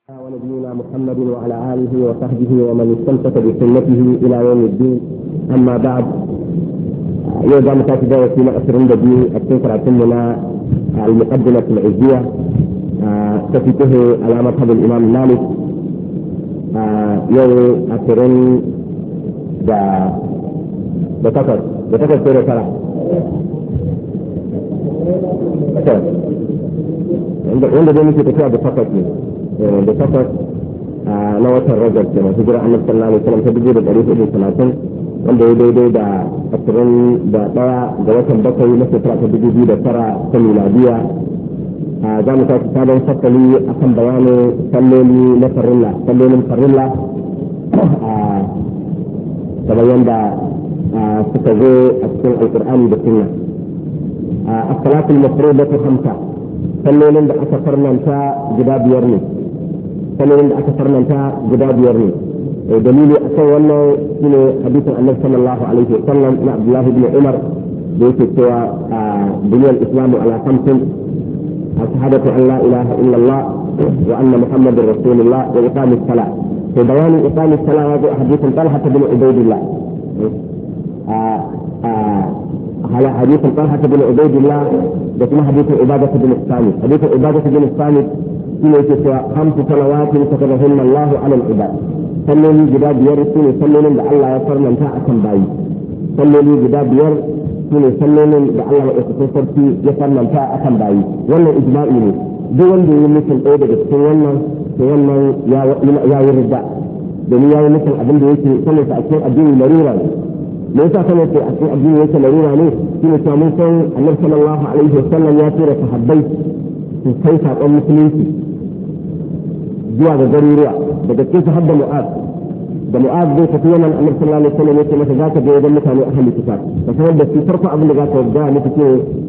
ونبينا محمد وعلى آله وصحبه ومن استمسك بسنته إلى يوم الدين. أما بعد، يوجد مكاتبة في مأسر النبي التنكر عتمنا المقدمة العزية تفيته على مذهب الإمام مالك. يوم أسرين بتكر سورة سرع wanda zai muke tafiya da takwas ne da takwas na watan Rajab da masu jira annabi sallallahu alaihi wasallam ta 1430 wanda ya daidai da 21 ga watan bakwai na shekara ta 2009 ta miladiya. Za mu tafi sabon fasali akan bayanin sallolin farilla kamar yadda suka zo a cikin alkur'ani da sunna. As-salatul mafrudatu khamsa, sallolin da aka farnanta guda biyar ne. Dalili a kan wannan shine hadisin annabi sallallahu alaihi wa sallam na Abdullahi ibn Umar da yake cewa duniyar islamu ala khamsin: shahadatu an la ilaha illallah wa anna muhammadar rasulullah wa iqamis salat. to bayanin iqamis salat ya zo a hadisin Talha bin Ubaydillah على حديث طلحة بن عبيد الله وكما حديث عبادة بن الصامت. حديث عبادة بن الصامت فيه 5 صلوات كتبهن الله على العباد. صلوا لي جداد يرسل صلوا لي الله يفر من تاء باي. صلوا لي جداد يرسل صلوا لي الله يتصر في يفر من تاء باي. ولا إجماعي لي دون دي مثل أيضا تولى يا ورد دنيا مثل أبن دي صلوا تأكيد الدين مريرا. ليس كما في الدين ليس مريرا ليه في مسامحة النبي صلى الله عليه وسلم يأتي صحابي في كيف المسلمين جوا ضرورية بدك كيف حد معاذ ده كثيرا النبي صلى الله عليه وسلم يأتي مثل ذاك بيد مثل أهل الكتاب فهو بس يفرق قبل ذاك وجاء مثل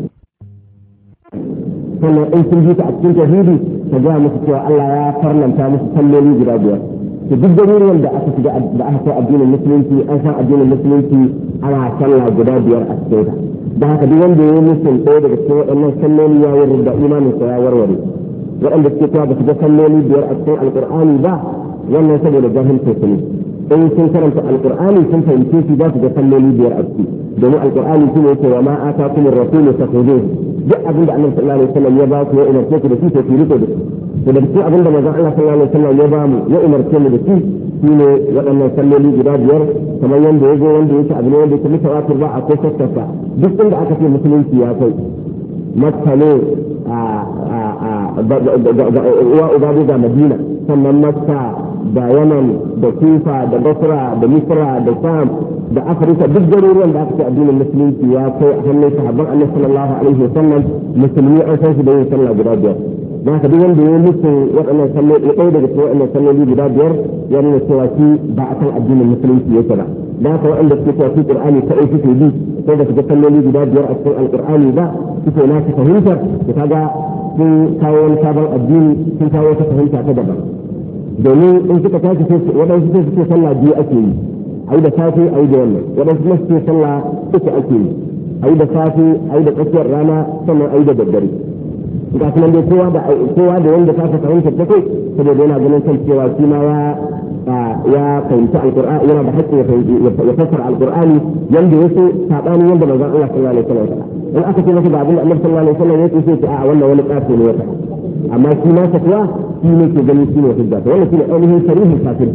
فلا أنت جيت أكيد تهيدي فجاء مثل الله يا فرنا تامس سلمي جرابيا duk dalilin da aka shiga da aka kai addinin musulunci an san addinin musulunci ana sallah guda biyar a cikin da haka duk wanda ya yi musul ɗaya daga cikin waɗannan salloli ya yi da imanin sa ya warware. waɗanda suke cewa ba su ga salloli biyar a cikin alƙur'ani ba wannan saboda jahilcin su ne. in sun karanta alƙur'ani sun fahimce shi za su ga salloli biyar a ciki domin alƙur'ani shi ne yake wa ma atakumur rasulu fakhuduhu. duk abin da annabi sallallahu alaihi wasallam ya ba ku ya umarce ku da shi to ku riko da shi. da cikin abin da manzon Allah sallallahu alaihi wasallam ya ba mu ya umarce mu da shi shine waɗannan salloli guda biyar kamar yanda ya zo wanda yake abin wanda yake mutawatir ba a ko sassaka duk inda aka ce musulunci ya kai Makka ne uwa ubabu da Madina sannan Makka da Yaman da Kufa da Basra da Misra da Sham da Afirka duk garuruwan da aka ce addinin musulunci ya kai a hannun sahabban Annabi sallallahu alaihi wasallam musulmi an san su da yin sallah guda biyar. da haka duk wanda ya mutu waɗannan salloli ɗaya daga cikin waɗannan salloli guda biyar ya nuna cewa shi ba a kan addinin musulunci yake ba. da haka waɗanda suke cewa su Qur'ani kaɗai suke bi sai da su ga salloli guda biyar a cikin Alƙur'ani ba suke na su fahimtar da kaga sun kawo wani sabon addini sun kawo wata fahimta ta daban. domin in suka tashi waɗansu sai suke sallah biyu ake yi a yi da safe a yi da yamma waɗansu kuma suke sallah uku ake yi a yi da safe a yi da tsakiyar rana sannan a yi da daddare. ga kuma dai kowa da wanda ta fahimta ta kai saboda yana ganin kan cewa shi ma ya fahimci alqur'ani yana da haƙƙi ya fassara alqur'ani yanda yake sabani yanda manzon Allah sallallahu alaihi wasallam in aka ce masa da abin da Annabi sallallahu alaihi wasallam yake sai a wannan wani ƙafi ne wata amma shi ma kuwa shi ne ke gani shi ne hujja to wannan shi ne ainihin sarihin kafir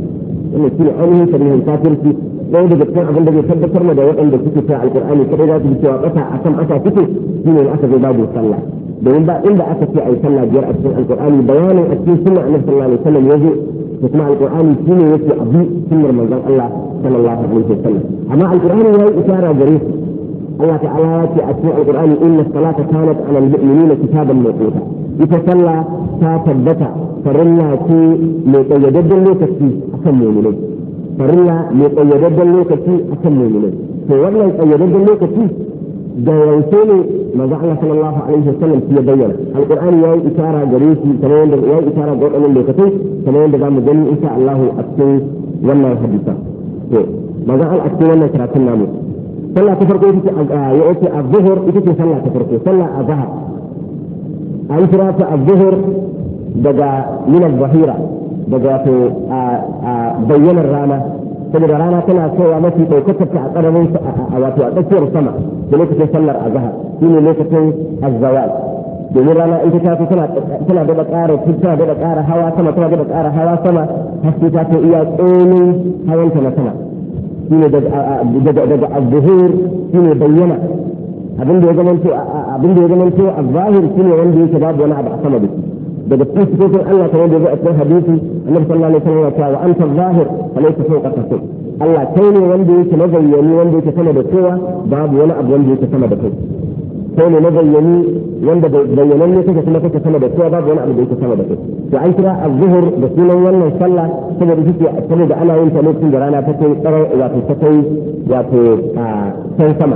ɗaya daga cikin abin da zai tabbatar da waɗanda suke ta alqur'ani kadai za su bi cewa ƙasa akan ƙasa suke shine aka zo babu sallah domin ba inda aka ce ai sallah biyar a cikin alqur'ani bayanin a cikin sunnar annabi sallallahu alaihi wasallam yazo da kuma alqur'ani shine yake abu sunnar manzon Allah sallallahu alaihi wasallam amma alqur'ani yayi isara gare su Allah ta'ala ya ce a cikin alqur'ani inna salata kanat 'ala al-mu'minina kitaban mawquta ita sallah ta tabbata farilla ce mai kayyadadden lokaci akan mu'minai farilla mai kayyadadden lokaci akan mu'minai to wannan kayyadadden lokaci da yaushe ne manzo Allah sallallahu alaihi wasallam ya bayyana alqur'ani yayi isara gare shi kamar yadda yayi isara ga wannan lokacin kamar yadda zamu gani insha Allah a cikin wannan hadisa to manzo Allah a cikin wannan karatun namu sallah ta farko ita ya ce az-zuhr ita ce sallah ta farko sallah azhar an kira ta az-zuhr daga min az-zahira daga wato bayyanar rana saboda rana tana kaiwa mafi ɗaukakar ta a ƙaramin wato a tsakiyar sama da lokacin sallar azhar shine lokacin azzawal domin rana in ta tafi tana da ƙara hawa sama tana da ƙara hawa sama har sai ta kai iya tsonin hawanta na sama shine daga az-zuhur shine bayyana abin da ya zamanto az-zahir shine wanda yake babu wani abu a sama da shi daga cikin sifofin Allah kamar da zai a cikin hadisi annabi sallallahu alaihi wasallam ya ce wa anta az-zahir falaysa fawqaka shay Allah kai ne wanda yake mazayyani wanda yake sama da kowa babu wani abu wanda yake sama da kai kai ne mazayyani wanda bayyanan ne kake kuma kake sama da kowa babu wani abu da yake sama da kai to an kira az-zuhr da sunan wannan sallah saboda ana yin ta lokacin da rana ta kai tsara wato can sama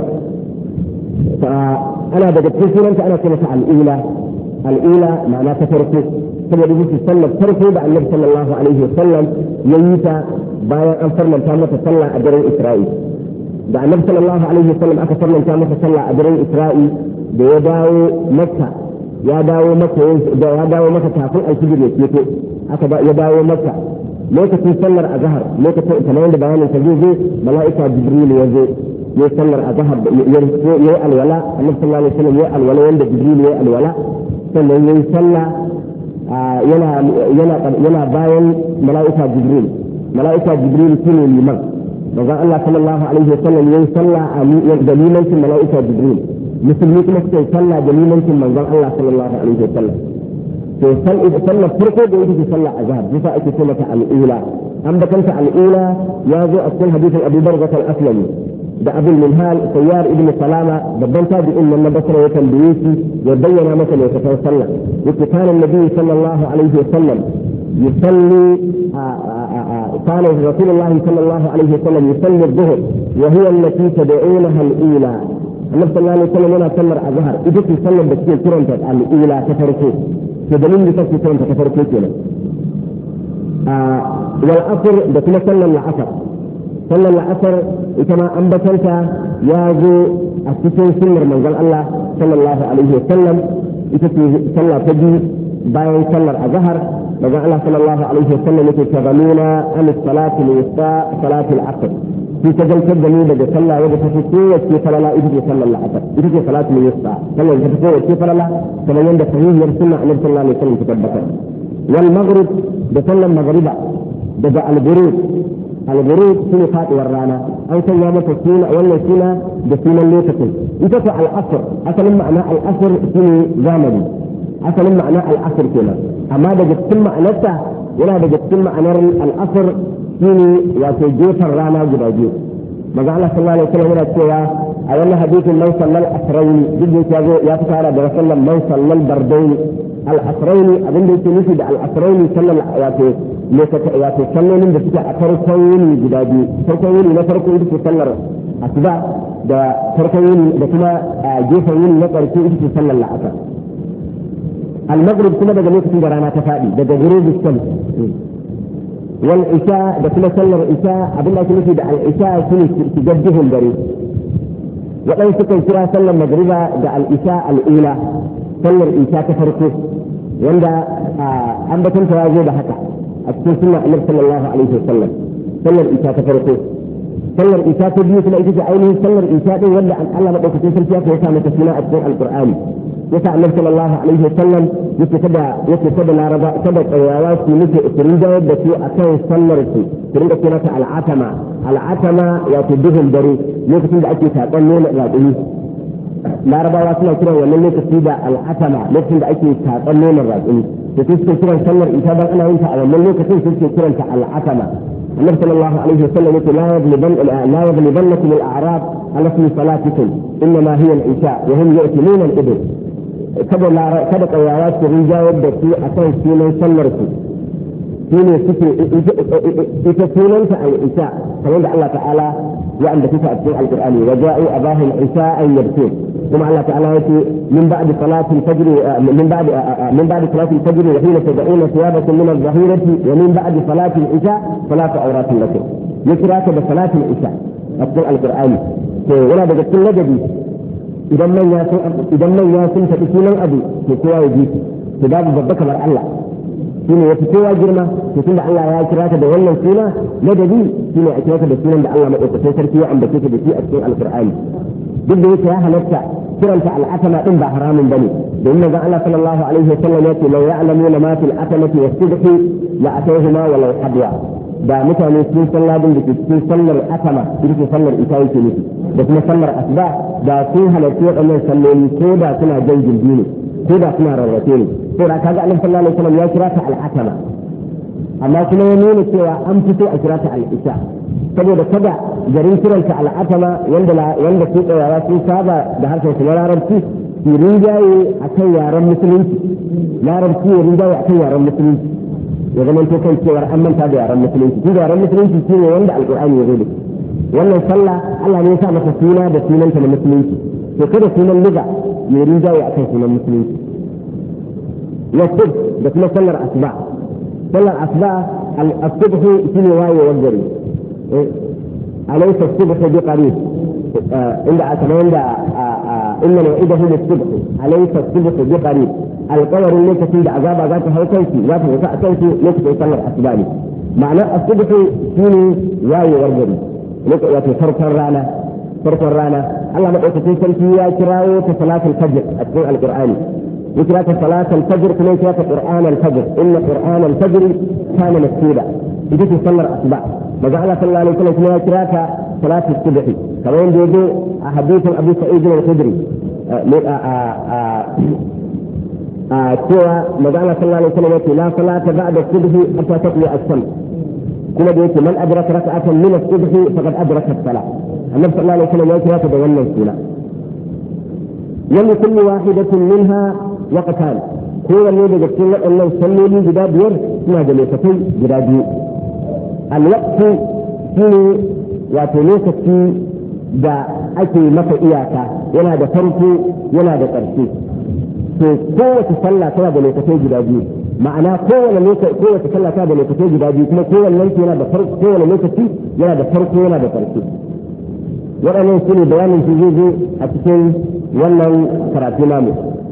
ana daga cikin sunanta ana ce masa al'ula ma'ana ta farko saboda yake sallar farko da annabi sallallahu alaihi wasallam ya yi ta bayan an farlanta masa sallah a daren Isra'i da annabi sallallahu alaihi wasallam aka farlanta masa sallah a daren Isra'i da ya dawo maka kafin alfijir ya keto ya dawo maka lokacin sallar azhar lokacin kamar yadda bayanin ta zai mala'ika jibril ya zo ya sallar azhar ya yi alwala annabi sallallahu alaihi wasallam ya alwala wanda jibril ya alwala sannan yayi sallah yana bayan mala'ika jibril shine liman manzon Allah sallallahu alaihi wasallam yayi sallah da limancin mala'ika jibril musulmi kuma suka yi sallah da limancin manzon Allah sallallahu alaihi wasallam to sallar farko da yake sallah azhar bisa ake ce mata al'ula an bakanta al'ula ya zo a cikin hadisin Abu Barzah al-Aslami da Abul Minhal Sayyar ibn Salama babban tabi'in nan na Basra ya tambaye shi ya bayyana masa lokacin sallah yake kana Nabi sallallahu alaihi wasallam yusalli kana Rasulullah sallallahu alaihi wasallam yusalli adh-dhuhr wa hiya allati tad'unaha al-ula Annabi sallallahu alaihi wasallam yana sallar azhar ita ce sallar da kike kiranta al-ula ta farko to dalilin da kake kiranta ta farko kenan wal asr da kuma sallar al-asr sallar la'asar ita ma an batanta ya zo a cikin sunnar manzon Allah sallallahu alaihi wa sallam ita ce sallah ta biyu bayan sallar azhar manzon Allah sallallahu alaihi wa sallam yake tagamuna an salati al-wusta salati al-asr shi ta galtar da ni daga sallah wadda ta fi kowace falala ita ce sallar la'asar ita ce salati al-wusta sallar da ta fi kowace falala kamar yadda sahihiyar sunna annabi sallallahu alaihi wa sallam ta tabbatar wal maghrib da sallar maghriba daga al-ghurub al-ghurub shine faduwar rana an sanya mata suna wannan suna da sunan lokacin ita ce al-asr asalin ma'ana al-asr shine zamani asalin ma'ana al-asr kenan amma daga cikin ma'anarsa yana daga cikin ma'anar al-asr shine wato gefen rana guda biyu maza Allah sallallahu alaihi wasallam yana cewa a wannan hadisin man sallal asraini duk da ya fi tara da sallan man sallal bardaini al-asraini abinda yake nufi da al-asraini sallal wato sallolin da suke a farkon yini guda biyu farkon yini na farko ita ce sallar asuba da farkon yini da kuma gefen yini na ƙarshe ita ce sallar la'asar al-maghrib kuma daga lokacin da rana ta faɗi daga ghurubi shams wal isha da kuma sallar isha abinda ake nufi da al-isha shine shigar duhun dare waɗansu kan kira sallar magriba da al-isha al-ula sallar isha ta farko wanda an batanta ya zo da haka a cikin sunna annabi sallallahu alaihi wasallam sallar isha ta farko sallar isha ta biyu kuma ita ce ainihin sallar isha din wanda Allah madaukakin sarki ya sa mata suna a cikin alqur'ani yasa annabi sallallahu alaihi wasallam yake kada laraba kada tsayawa su nuke ikirin da yadda su akan sallar su rinka kira ta al'atama wato duhun dare lokacin da ake taƙon nuna raƙumi larabawa suna kiran wannan lokaci da al'atama lokacin da ake taƙon nuna raƙumi da su suke kiran sallar ita dan ana yin ta a wannan lokacin su suke kiranta al'atama annabi sallallahu alaihi wasallam yake la yaghlibannakum al-a'rab ala ismi salatikum inma hiya al-isha wa hum ya'tiluna al-ibn kada kayawa su rinjayar da su akan sunan sallar su shine suke ita sunanta al-isha kamar da Allah ta'ala ya ambata a cikin al-Qur'ani wa ja'u abahum isha'an yabtun ثم الله تعالى يأتي من بعد صلاة الفجر من بعد صلاة الفجر وحين تدعون ثيابكم من الظهيرة ومن بعد صلاة العشاء صلاة عورات لكم يكراك بصلاة العشاء أقول القرآن ولا بجد كل جدي إذا من ياسم تأتينا أبي في كوا يجيك تباب ضبك مع الله shine yafi kowa girma to tunda Allah ya kira ta da wannan suna ladabi shine a kira ta da sunan da Allah madaukakin sarki ya ambace ta da shi a cikin alqur'ani duk da yake ya halatta kiranta al'atama din ba haramun bane domin manzon Allah sallallahu alaihi wasallam ya ce law ya'lamuna ma fil atamati was-subhi la atawhuma walau hadwa da mutane sun san ladin da ke cikin sallar atama ita sallar ita yake nufi da kuma sallar asuba da sun halarci waɗannan salloli ko da suna jan gindi ne ko da suna rarrafe ne to da kaga annabi sallallahu alaihi wasallam ya kira ta al'atama amma kuma ya nuna cewa an fito a kira ta al'isha saboda kada garin kiranta al'atama wanda su tsayawa sun saba da harshen su na larabci su rinjaye a kan yaren musulunci larabci ya rinjaye a kan yaren musulunci ya zama to kan cewar an manta da yaren musulunci tun da yaren musulunci shi ne wanda alƙur'ani ya zo da wannan sallah Allah ne ya sa masa suna da sunanta na musulunci to kada sunan liga ya rinjaye a kan sunan musulunci wasu da kuma sallar asuba sallar asuba al-subhu shine wayewar gari أليس الصبح بقريب عند أتمنى إن موعده للصبح أليس الصبح بقريب القمر ليس فيه عذاب ذاته هوكيتي ذاته وسأتيتي ليس يصلي الأسباني معنى الصبح فيني واي ورجري ليس فرق الرانا الله ما قلت في يا كراوي صلاة الفجر أتقول القرآن يكراك صلاة الفجر كما يكراك قرآن الفجر إن قرآن الفجر كان مسجودا يجي تصلي الأسباع فجعل صلى الله عليه وسلم كما يكراك صلاة الصبح كما يجي حديث أبي سعيد الخدري سوى مجعل صلى الله عليه وسلم لا صلاة بعد الصبح حتى تطلع الشمس كما يقول من أدرك ركعة من الصبح فقد أدرك الصلاة النبي صلى الله عليه وسلم يكراك بغنى الصلاة ولكل واحدة منها وقتان هو الذي يقول أنه يصلي لي جداد ير ما جلستي جدادي الوقت فيه وتلوكتي دا أكي مكا إياكا ينا دا فرقي ينا دا قرشي قوة صلى كلا جلستي جدادي معناه قوة صلى كلا جلستي جدادي كما قوة لنك ينا دا فرق قوة لنكتي ينا دا فرق ينا دا قرشي وأنا يسيني بيان في جيجي أتكين wannan karatu namu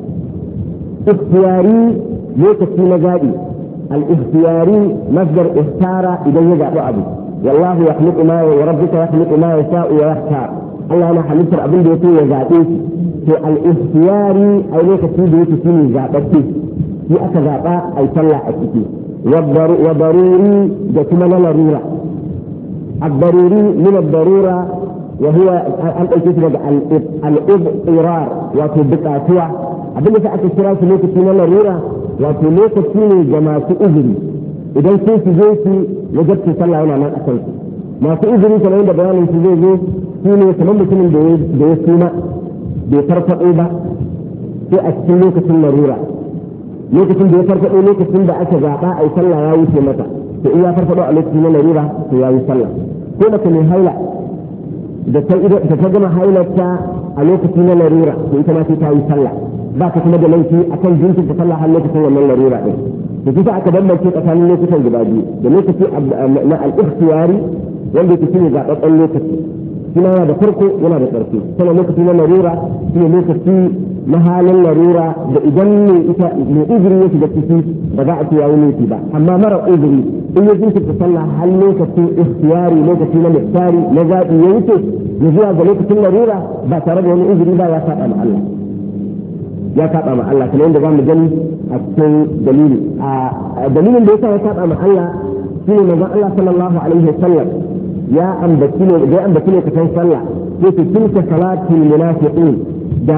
ikhtiyari lokaci na zaɓi al-ikhtiyari masdar ikhtara idan ya zaɓi abu wallahu yakhluqu ma wa rabbuka yakhluqu ma yasha'u wa yakhtar Allah yana halittar abin da yake ya zaɓe shi to al-ikhtiyari ai lokaci da yake shine zaɓaɓɓe shi aka zaɓa ai sallah a ciki wa daruri da kuma na larura ad-daruri min ad-darura وهو أن أجد الإضطرار وتبقاتها أبنى فأكد شراء سلوك سنة الرورة وتلوك سنة جماعة أذري إذا كنت جيتي وجدت صلى هنا ما أكلت ما تأذري كما عند بيان سنة سنة كمان بسنة بيسنة بيترفق إيبا في أكسلوك سنة الرورة lokacin da ya farfaɗo lokacin da aka zaɓa a yi sallah ya wuce mata to in ya farfaɗo a lokacin na larura to ya yi sallah ko da kuma haila da ta gama hailarta a lokaci na larura to ita ma sai ta yi sallah ba ka kuma da laifi akan jinkirta sallah har lokacin wannan larura din to kisa aka bambance tsakanin lokutan guda biyu da lokaci na al-ikhtiyari wanda yake shine zaɓaɓɓen lokaci kuma yana da farko yana da ƙarfi kuma lokaci na larura shine lokaci na halin larura da idan ne ita ne uzuri ya shiga ciki ba za a ce yayi laifi ba amma mara uzuri in ya jinkirta sallah har lokacin ikhtiyari lokaci na miktari na zaɓi ya wuce ya zuwa ga lokacin larura ba tare da wani uzuri ba ya saba ma Allah ya saba ma Allah kamar yadda zamu gani a cikin dalili a dalilin da yasa ya saba ma Allah shine manzon Allah sallallahu alaihi wasallam ya ambaci ne kasan sallah sai ce tilka salatul munafiqin da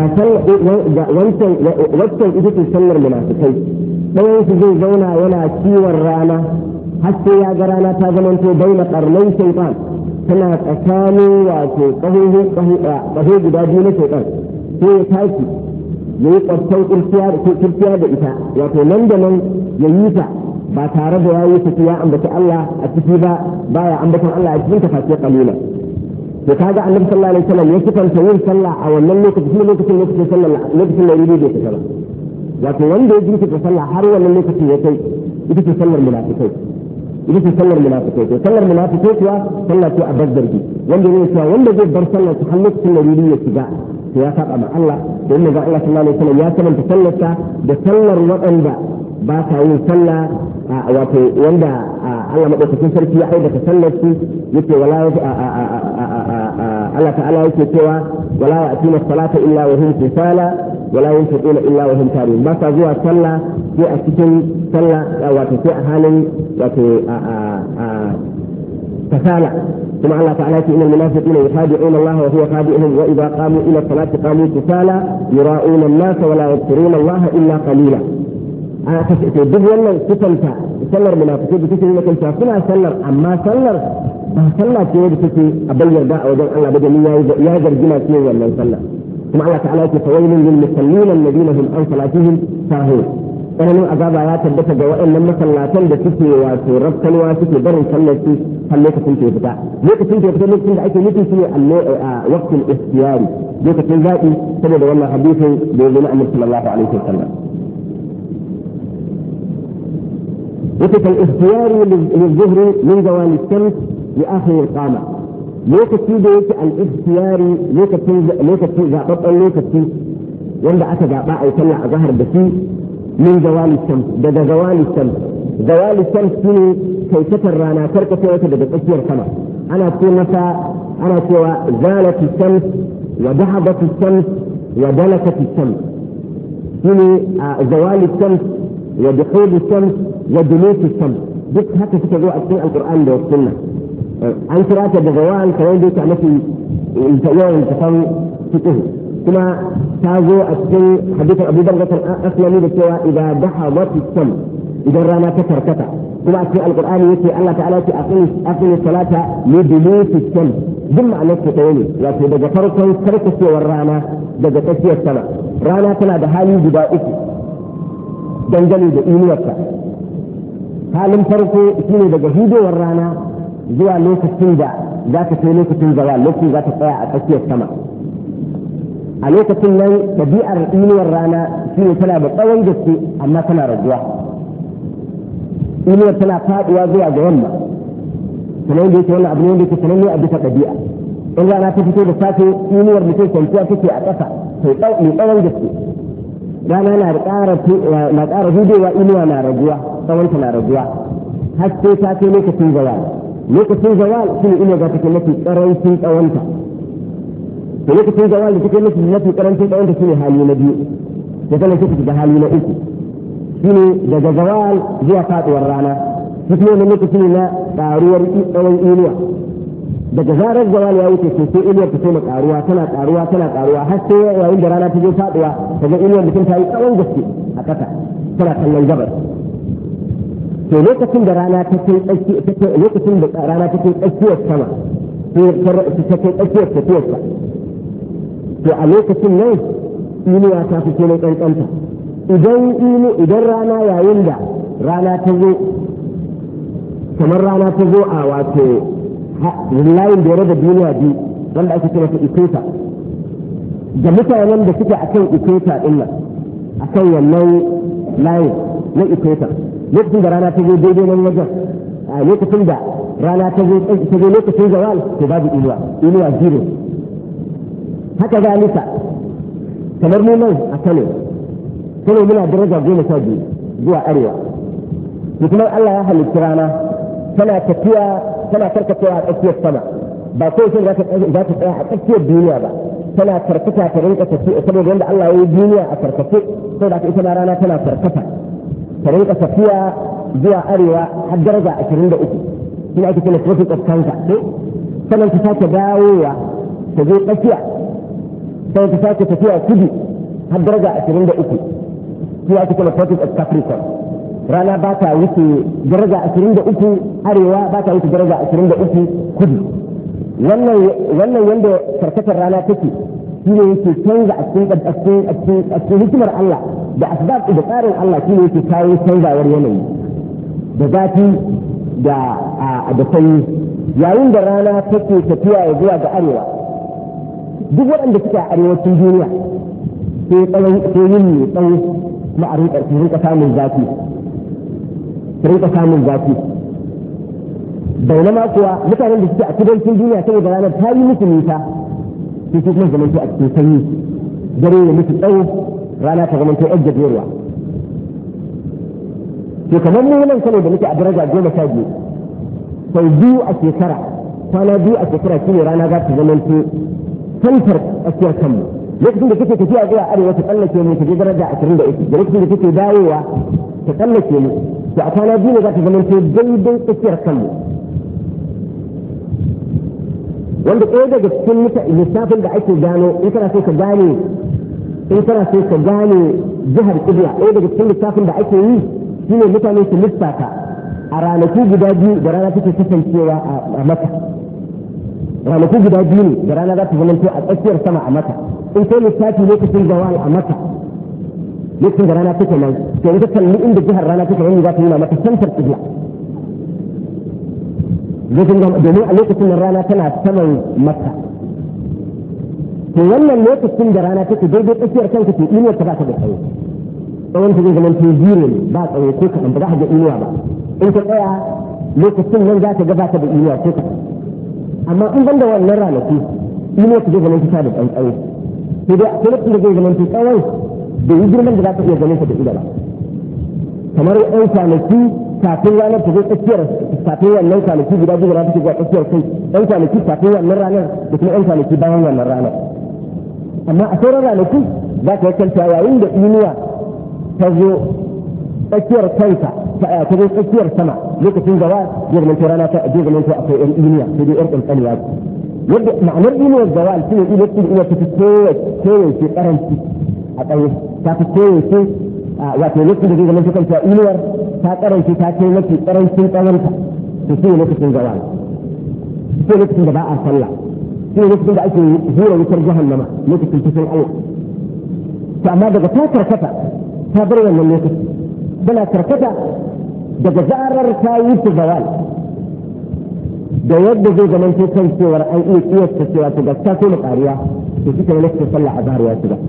wancan ita ce sallar munafikai ɗayan su zai zauna yana kiwon rana har sai ya ga rana ta zamanto baina qarnai shaytan tana tsakanin wato ƙaho guda biyu na shaytan sai ya tashi ya yi ƙwartan kurciya da ita wato nan da nan ya yi ta ba tare da ya yi ta ya ambaci Allah a ciki ba baya ambatan Allah a cikin tafafiya kalila to kaga annabi sallallahu alaihi wasallam ya kifanta yin sallah a wannan lokacin sallah lokacin da yuri bai fita ba wato wanda ya jinkirta sallah har wannan lokacin ya kai ita ce sallar munafikai to sallar munafikai kuwa sallah ce a bazdarki wanda ne cewa wanda zai bar sallah ta har lokacin da yuri ya shiga to ya saba ma Allah da inda ga Allah sallallahu alaihi wasallam ya kamanta sallarsa da sallar waɗanda ba sa yin sallah wato wanda Allah madaukakin sarki ya aibata sallar su yake wala Allah ta'ala yake cewa wala ya'tina salata illa wa hum kusala wala yunfiquna illa wa hum karihun ba sa zuwa sallah sai a cikin sallah wato sai a halin wato kasala ثم الله تعالى إن المنافقين يخادعون الله وهو خادعهم وإذا قاموا إلى الصلاة قاموا كسالى يراؤون الناس ولا يذكرون الله إلا قليلا. duk wannan sifanta sallar munafikai da take nuna kanta suna sallar amma sallar ba sallah ce da take a bayyana a wajen Allah ba domin ya zargina ce wannan sallar kuma Allah ta'ala yake fawailun lil musallin alladhina hum an salatihim sahun tsananin azaba ya tabbata ga waɗannan masallatan da suke wato rafkalwa suke barin sallar su har lokacin ke fita lokacin da ake nufi shine a waqtul ikhtiyari lokacin zaɓi saboda wannan hadisin da ya zo na Annabi sallallahu alaihi wasallam وقت الاختيار للظهر من زوال الشمس لآخر القامة لوكتي ديك الاختيار لوكتي زعبط لوكتي وند أتى زعباء يطلع ظهر بسي من زوال الشمس بدأ زوال الشمس كني كي تترانا تركة وتبدأ تسير سما أنا أقول مثلا أنا سوى زالت الشمس وذهبت الشمس ودلكت الشمس كني زوال الشمس ودخول الشمس ودنوس الشمس duk haka suka zo a cikin alkur'ani da sunna an kira ta da zawal kamar da yake mafi yawan tafan fiqh kuma ta zo a cikin hadisin Abu Bakr al-Aslami da cewa idan dahabat as-shams idan rana ta karkata kuma a cikin alkur'ani yake Allah ta'ala ce aqimi salata li dulusi ash-shams duk ma'anar ta ne wato daga farkon karkacewar rana daga tsakiyar sama rana tana da hali guda uku dangane da inuwarta halin farko shine daga hudowar rana zuwa lokacin da za ta kai lokacin zawal lokacin za ta tsaya a tsakiyar sama a lokacin nan ɗabi'ar inuwar rana shine tana da tsawon gaske amma tana raguwa inuwar tana faduwa zuwa ga yamma kamar yadda yake wannan abu ne da yake sananne a bisa ɗabi'a in rana ta fito da safe inuwar mutum kwanciya take a ƙasa mai tsawon gaske rana na ƙara hudewa inuwa na raguwa tsawonta na raguwa har sai ta kai lokacin zawal shi ne inuwa za ta kai mafi ƙarancin tsawonta to lokacin zawal da take mafi ƙarancin tsawonta shi ne hali na biyu da tana take da hali na uku shi ne daga zawal zuwa faɗuwar rana shi ne lokaci ne na ƙaruwar tsawon inuwa daga zarar zawal ya wuce sai inuwar ta koma tana ƙaruwa har sai yayin da rana ta je faɗuwa daga inuwar mutum ta yi tsawon gaske a ƙasa tana kallon gabas to lokacin da rana ta kai tsakiyar sama ta kai tsakiyar tafiyarsa to a lokacin nan inuwa ta fi kenan ƙanƙanta idan rana yayin da rana ta zo kamar rana ta zo a wato layin da ya raba duniya biyu wanda ake kira ta ikweta da mutanen da suke akan ikweta din nan akan wannan layin na ikweta lokacin da rana ta zo daidai nan wajen a lokacin da rana ta zo lokacin zawal to babu inuwa zero haka zalika kamar mu nan a Kano muna daraja 12 zuwa arewa kuma Allah ya halitta rana tana karkacewa a tsakiyar sama ba kawai sai za ta tsaya a tsakiyar duniya ba tana karkata ta rinka tafiya saboda wanda Allah ya yi duniya a karkace sai da ita rana tana karkata ta rinka tafiya zuwa arewa har daraja 23 shi ake kira tropic of cancer sannan ta sake dawowa ta je tsakiya sai ta sake tafiya kudu har daraja 23 shi ake kira tropic of capricorn rana ba ta wuce daraja 23 arewa ba ta wuce daraja 23 kudu wannan wanda karkatar rana take shi ne yake canza a cikin hikimar Allah da asbab da tsarin Allah shi ne yake kawo canzawar yanayi da zafi da sanyi yayin da rana take tafiya ya zuwa ga arewa duk waɗanda suke a arewacin duniya sai yin mai tsawo kuma a rinka samun zafi bainama kuwa mutanen da suke a kudancin duniya saboda ranar ta yi musu nisa sai su kuma zamanto a cikin sanyi dare ya musu tsawo rana ta zamanto yan gajeruwa to kamar mu nan kano da muke a daraja 12 sau biyu a shekara kwana biyu a shekara shine rana za ta zama santar tsakiyar kanmu lokacin da kake tafiya zuwa arewa ta tsallake mu ta je daraja 23 da lokacin da kake dawowa ta tsallake mu to a kwana biyu ne za ta zama daidai tsakiyar kanmu wanda ɗaya daga cikin lissafin da ake gano in kana so ka gane jihar ƙibla ɗaya daga cikin lissafin da ake yi shine mutane su lissafa a ranaku guda biyu da rana take kasancewa a maka ranaku guda biyu ne da rana za ta zama a tsakiyar sama a maka in kai lissafi lokacin zawal a maka lokacin da rana take nan to in ka kalli inda jihar rana take nan za ta nuna maka santar ƙibla domin a lokacin da rana tana saman maka to wannan lokacin da rana take daidai tsakiyar kanka to inuwar ta ba ta da tsawo tsawon ta zai zama to zero ne ba tsawo ko kaɗan ba za ka ga inuwa ba in ka tsaya lokacin nan za ka ga ba ta da inuwa ko kaɗan amma in ban da wannan ranaku inuwar ta zai zama ta da ɗan tsawo sai dai akwai lokacin da zai zama to tsawon da yi girman da za ka iya ganin ta da ido ba kamar ɗan kwanaki kafin ranar ta zai tsakiyar kafin wannan kwanaki guda biyu da take zuwa tsakiyar kai ɗan kwanaki kafin wannan ranar da kuma ɗan kwanaki bayan wannan ranar amma a sauran ranaku za ka yakanta yayin da inuwa ta zo tsakiyar kanka ta zo tsakiyar sama lokacin gaba zai zama rana ta zai zama akwai ɗan inuwa sai dai ɗan ƙanƙaniya yadda ma'anar inuwar zawal shine inuwar ta fi kowace karanci a tsaye ta fi kowace wato lokacin da zai zama kanta inuwar ta karanci ta kai mafi karancin tsawonta to shi ne lokacin zawal shi lokacin da ba a sallah shi lokacin da ake hura wutar jahannama lokacin cikin Allah to amma daga ta karkata ta bar wannan lokaci tana karkata daga zarar ta yi ta zawal da yadda zai zama kan cewar an iya kiyasta cewa ta gaska ko na ƙariya to shi ne lokacin sallah a zahar ya shiga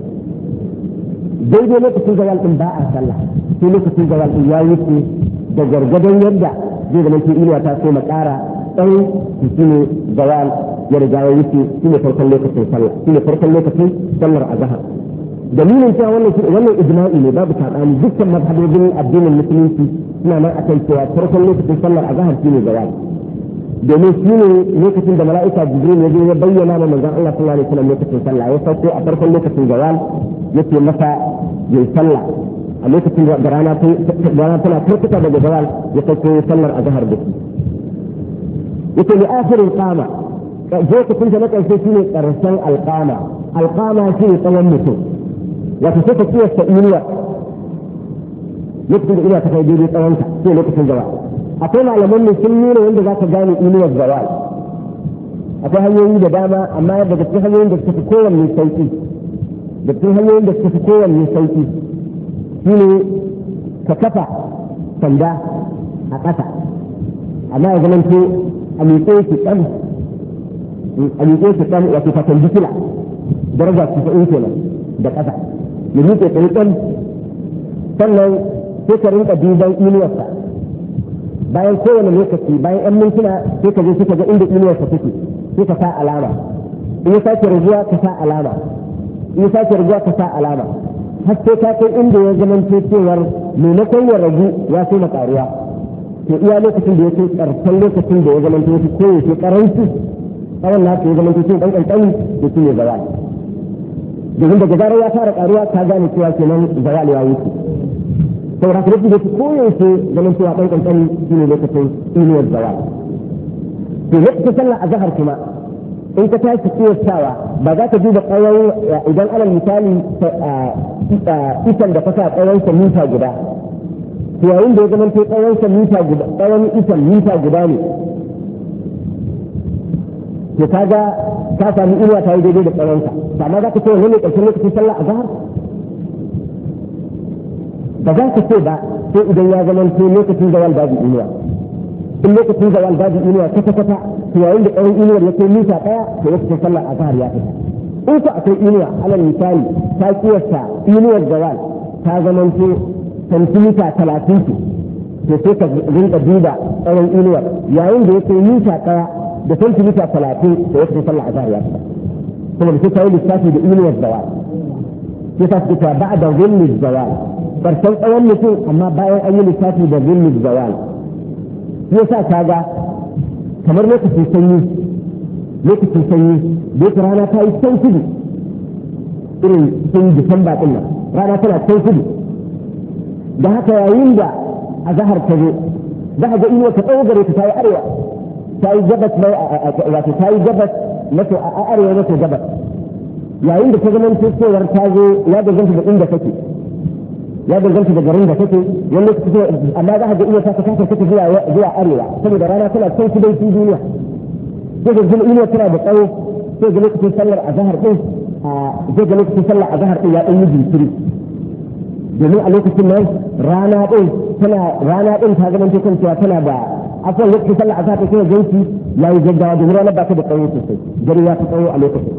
daidai lokacin zawal din ba a sallah sai lokacin zawal din ya wuce da gargadon yadda zai zama ke inuwa ta so makara ɗan shi ne zawal ya riga ya wuce shi ne farkon lokacin sallah shi ne farkon lokacin sallar azhar dalilin cewa wannan ijma'i ne babu saɓani dukkan mazhabobin addinin musulunci suna nan akan cewa farkon lokacin sallar azhar shi ne zawal domin shi ne lokacin da mala'ika jibril ya zo ya bayyana ma manzon Allah sallallahu alaihi wasallam lokacin sallah ya sauko a farkon lokacin zawal yake masa yayi sallah a lokacin da rana tana karkata daga zawal ya sauko sallar azhar da shi yake li akhirin qama lokacin da na karshe shine karshen alqama shine tsawon mutum wato sai ka kiyasta inuwa lokacin da inuwa ta kai daidai tsawonka sai lokacin zawal akwai malaman ne sun nuna yadda za ka gane inuwar zawal akwai hanyoyi da dama amma daga cikin hanyoyin da suka fi kowanne sauki shine ka kafa sanda a ƙasa amma ya zamanto a miƙe shi ɗan wato fatan jikila daraja 90 kenan da ƙasa ya miƙe ɗan sannan sai ka rinka duban inuwarsa bayan kowane lokaci bayan 'yan mintuna sai ka je suka ga inda inuwarsa take sai ka sa alama in ya sake raguwa ka sa alama har sai ta kai inda ya zama cewar maimakon ya ragu ya so makaruwa to iya lokacin da ya kai karshen lokacin da ya zama to ko ya ke karanci tsawon na ya zama to ɗan ƙanƙani da shi ne zawal domin daga zarar ya fara karuwa ka gane cewa kenan zawal ya wuce saboda ka rubuta su koyaushe ganin cewa ɗan ƙanƙani shi ne lokacin inuwar zawal to lokacin sallah a zahar kuma in ka tashi kiyastawa ba za ka duba tsawon idan alal misali itan da ka sa tsawonsa mita guda to yayin da ya zama to tsawonsa mita guda tsawon itan mita guda ne to kaga ka sami inuwa ta yi daidai da tsawonsa amma za ka ce wani ne ƙarshen lokacin sallah a zahar ba za ka ce ba sai idan ya zama to lokacin zawal babu inuwa in lokacin zawal babu inuwa kwata-kwata to yayin da tsawon inuwar ya kai mita ɗaya to lokacin sallar azhar ya fita in ku akwai inuwa alal misali ta kiyasta inuwar zawal ta zama to santimita 30 to sai ka rinka duba tsawon inuwar yayin da ya kai mita ɗaya da santimita 30 to lokacin sallar azhar ya fita kuma da sai ka yi lissafi da inuwar zawal sai ta fita ba'da zulmi zawal ƙarshen tsawon mutum amma bayan an yi lissafi da zillin zawal yasa kaga kamar lokacin sanyi da yake rana ta yi can kudu irin cikin disamba ɗin nan rana tana can kudu da haka yayin da a zahar ta zo za a ga inuwa ta tsawo gare ta yi arewa ta yi gabas wato ta yi gabas maso a arewa maso gabas yayin da ta zama cewar ta zo ya danganta da inda kake ya danganta da garin da kake wani lokaci amma za a ga inuwa ta kake zuwa arewa saboda rana tana can kudancin duniya sai ga inuwa tana da tsawo sai ga lokacin sallar azhar din zai ga lokacin sallar azhar din ya dan yi jinkiri domin a lokacin nan rana din ta zama ta cewa tana da akwai lokacin sallar azhar ta kuma ganci yayi gaggawa domin ranar ba ta da tsawo sosai gari ya fi tsawo a lokacin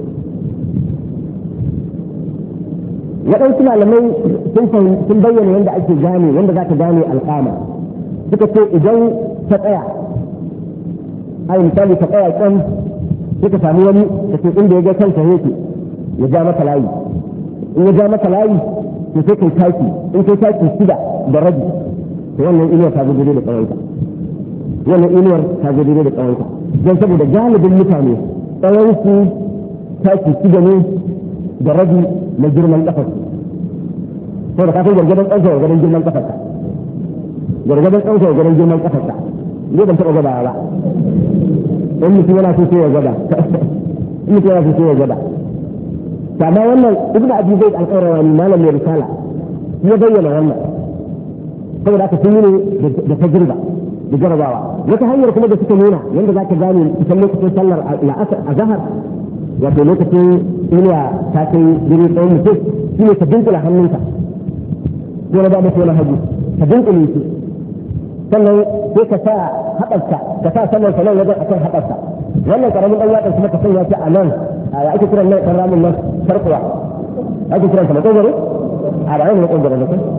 waɗansu malamai sun bayyana yadda ake gane yadda za ka gane alƙama suka ce idan ta tsaya ai misali ta tsaya kan suka samu wani da ke inda ya ga kanka yake ya ja maka layi in ya ja maka layi to sai kai taki in kai taki shida da rabi to wannan inuwar ta zo daidai da tsawonka wannan inuwar ta zo daidai da tsawonka don saboda galibin mutane tsawonsu taki shida ne da rabi na girman kafar sai da kafin gargadan tsawonka gargadan girman kafarka gargadan tsawonka gargadan girman kafarka ne ban taɓa gaba ba in mutum yana so sai ya gaba in mutum yana so sai ya gaba amma wannan ibnu abi zaid al-qayrawani malam mai risala ya bayyana wannan saboda aka sun yi ne da tajriba da jarabawa wata hanyar kuma da suka nuna yanda zaka gane cikin lokacin sallar azhar wato lokacin inuwa ta kai dire tsawon mutum shine ka dinkula hannunka ko na ba mutum na hagu ka dinkule shi sannan sai ka sa haɓarka ka sa saman sa nan wajen akan haɓarka wannan karamin ɗan yaɗin kuma ka sanya shi a nan ya ake kiran nan ɗan ramin nan sarkuwa ake kiran sa makogaro a ba yana makogaro ne kai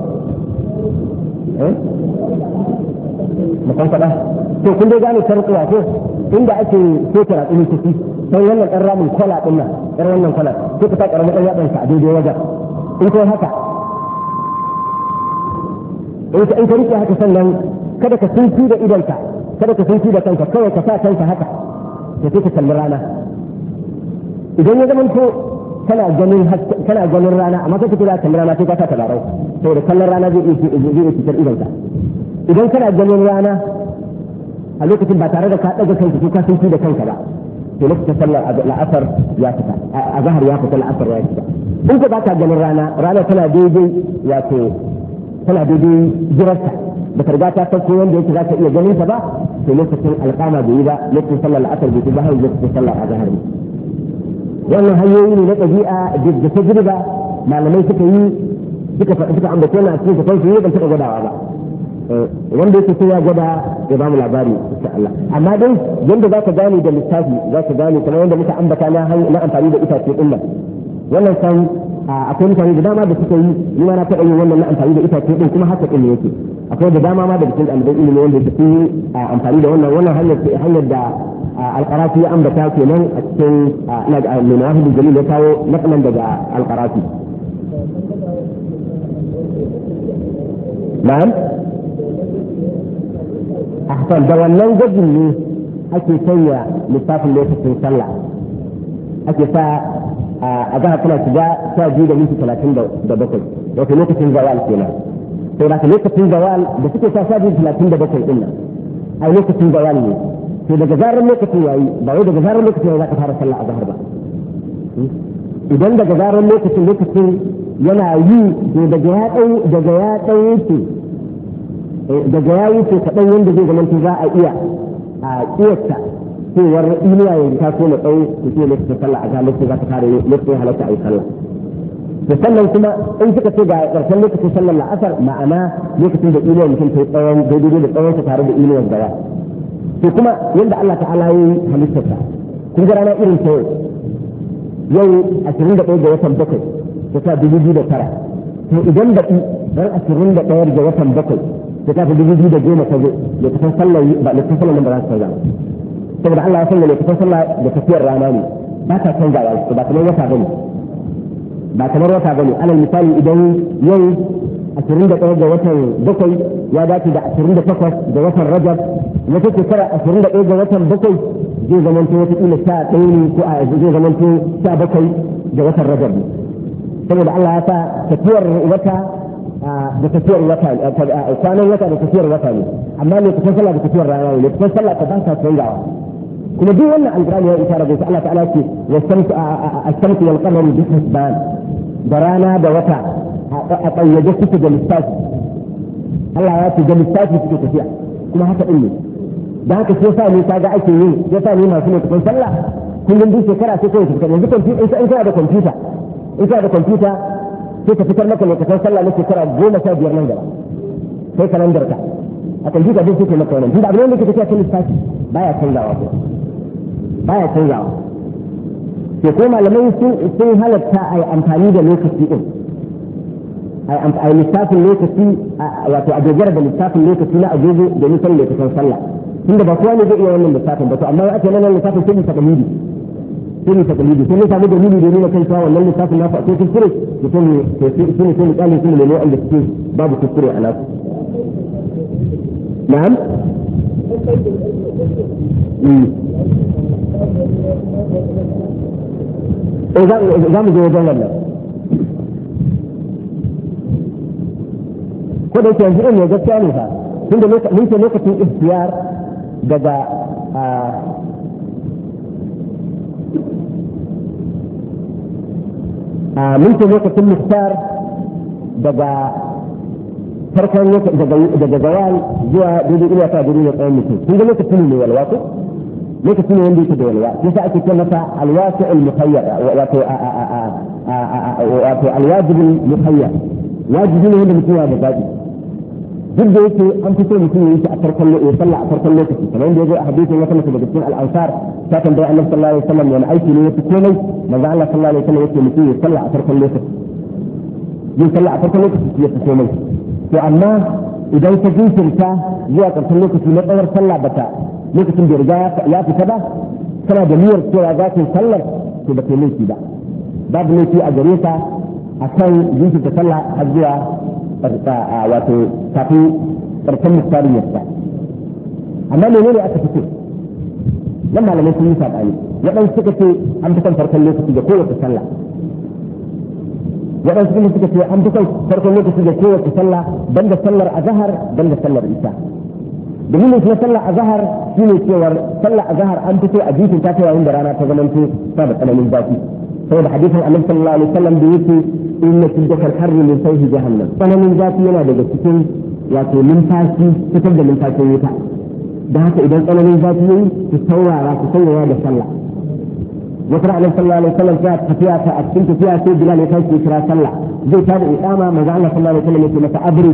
makon faɗa to kun dai gane sarkuwa ko inda ake soke ratsuni ciki sai wannan ɗan ramin kwala ɗin nan ɗan wannan kwala sai ka sa karamin ɗan yaɗin sa a daidai wajen in kai haka in ka rike haka sannan kada ka sunci da idonka kada ka sunci da kanka kawai ka sa kanka haka da sai ka kalli rana idan ya zama to kana ganin rana amma kai kake da kalli rana sai ka sa tabarau saboda kallon rana zai iya fitar idonka idan kana ganin rana a lokacin ba tare da ka daga kanka ko ka sunci da kanka ba to lokacin sallar la'asar ya fita a zahar ya fita la'asar ya fita in ka ba ka ganin rana tana daidai wato tana daidai jirarta da karga ta farko wanda yake za ka iya ganin ta ba to lokacin alƙama bai yi ba lokacin sallar la'asar bai yi ba har lokacin sallar azhar ne wannan hanyoyi ne na ɗabi'a da tajriba malamai suka yi suka ambace na cikin kafan su ban taɓa gwadawa ba wanda yake sai ya gwada ya ba mu labari insha Allah amma dai yanda za ka gane da lissafi za ka gane kamar yadda muka ambata na amfani da itace din nan wannan san akwai mutane da dama da suka yi ni ma na taɓa yin wannan na amfani da itace din kuma haka din yake akwai da dama ma da cikin ɗaliban ilimi wanda suke yi amfani da wannan hanyar da alƙarafi ya ambata kenan a cikin mai mawahibul jalil ya kawo nakalan daga alƙarafi na'am ahsan da wannan gwajin ne ake sanya lissafin lokacin sallah ake sa a zahar tana shiga 12:37 wato lokacin zawal kenan sai da lokacin zawal da suke sa 12:37 din nan ai lokacin zawal ne to daga zarar lokacin yayi ba wai daga zarar lokacin yayi za ka fara sallah a zahar ba idan daga zarar lokacin yana yi to daga ya wuce kaɗan yadda zai zama za a iya a kiyasta cewar inuwa yanzu ta so na tsawo da ke lokacin sallah a ga lokacin za ka fara lokacin halatta a yi sallah da sannan kuma in suka ce ga ƙarshen lokacin sallar la'asar ma'ana lokacin da inuwa mutum ta yi tsawon daidai da tsawon ta tare da inuwar gaba to kuma yadda Allah ta'ala ya yi halittarsa kun ga rana irin ta yau 21 ga watan bakwai ta sa 2009 to idan baɗi ran 21 ga watan bakwai ta ta 2010 ta zo da kusan sallar ba da kusan sallar nan ba za su canza saboda Allah ya sanya ne kusan sallah da tafiyar rana ne ba ta canzawa ba kamar wata bane ba kamar wata bane alal misali idan yau 21 ga watan bakwai ya dace da 28 ga watan rajab wata shekara 21 ga watan bakwai zai zamanto wata kila 11 ne ko a zai zamanto 17 ga watan rajab saboda Allah ya sa tafiyar wata da tafiyar wata kwanan wata da tafiyar wata ne amma ne kusan sallah da tafiyar rana ne kusan sallah ta ba ta canzawa kuma duk wannan alqur'ani ya isara da Allah ta'ala ce wasamtu ash-shamsu wal qamaru bi hisban da rana da wata a ƙayyade suke da lissafi Allah ya ce da lissafi suke tafiya kuma haka din ne da haka sai sa ne kaga ake yin ya sa ne masu ne kusan sallah kullum duk shekara sai kawai tafiya yanzu kwamfuta in kana da kwamfuta sai ka fitar maka lokacin sallah na shekara 15 nan gaba sai kalandar ka a kwamfuta duk sai maka wannan tunda abin da ke tafiya kan lissafi baya canzawa sai ko malamai sun halatta a yi amfani da lokaci din a yi lissafin lokaci wato a dogara da lissafin lokaci na agogo da nisan lokacin sallah tunda ba kowa ne zai iya wannan lissafin ba to amma ake nan lissafin sai takalidi sai ne samu dalili da nuna kan cewa wannan lissafin na fa sai kuskure da sai ne kalin sun ne wanda suke babu kuskure a nasu na'am za mu je wajen wannan ko da yake yanzu ne gaskiya ne fa tunda mun ce lokacin ikhtiyar daga mun ce lokacin muhtar daga farkon daga zawal zuwa daidai iyaka daidai da tsawon mutum kun ga lokacin ne walwa ko lokacin ne wanda yake da walwa yasa ake ce masa alwasi al-muhayyar wato alwajib al-muhayyar wajibi ne wanda mutum ya da zaɓi duk da yake an fito mutum ya yi a farkon sallah a farkon lokaci kamar yadda ya zo a hadisin wata mace daga cikin al-ansar ta tambaya annabi sallallahu alaihi wasallam wani aiki ne yafi komai manzo Allah sallallahu alaihi wasallam yake mutum ya sallah a farkon lokaci yin sallah a farkon lokaci yafi komai to amma idan ka jinkirta zuwa ƙarshen lokaci na tsawar sallah bata lokacin da riga ya fita ba kana da niyyar cewa za ka yi sallar to ba kai laifi ba babu laifi a gare ka akan jinkirta sallah har zuwa wato kafin ƙarshen misalin yadda amma menene aka fito nan malamai sun yi saɓani waɗansu suka ce an fi son farkon lokaci da kowace sallah waɗansu kuma suka ce an fi son farkon lokaci da kowace sallah banda sallar azhar banda sallar isha dalilin kuma sallar azhar shine cewar sallar azhar an fito a jikin ta yayin da rana ta zamanto ta da tsananin zafi saboda hadisin annabi sallallahu alaihi wasallam da yake inna tiddakal harri min sayhi jahannam tsananin zafi yana daga cikin wato numfashi fitar da numfashin wuta da haka idan tsananin zafi yayi ku saurara ku saurara da sallah wata annabi sallallahu alaihi wasallam ya tafiya ta a cikin tafiya sai bilal ya tashi kira sallah zai tada iqama manzo Allah sallallahu alaihi wasallam yake masa abri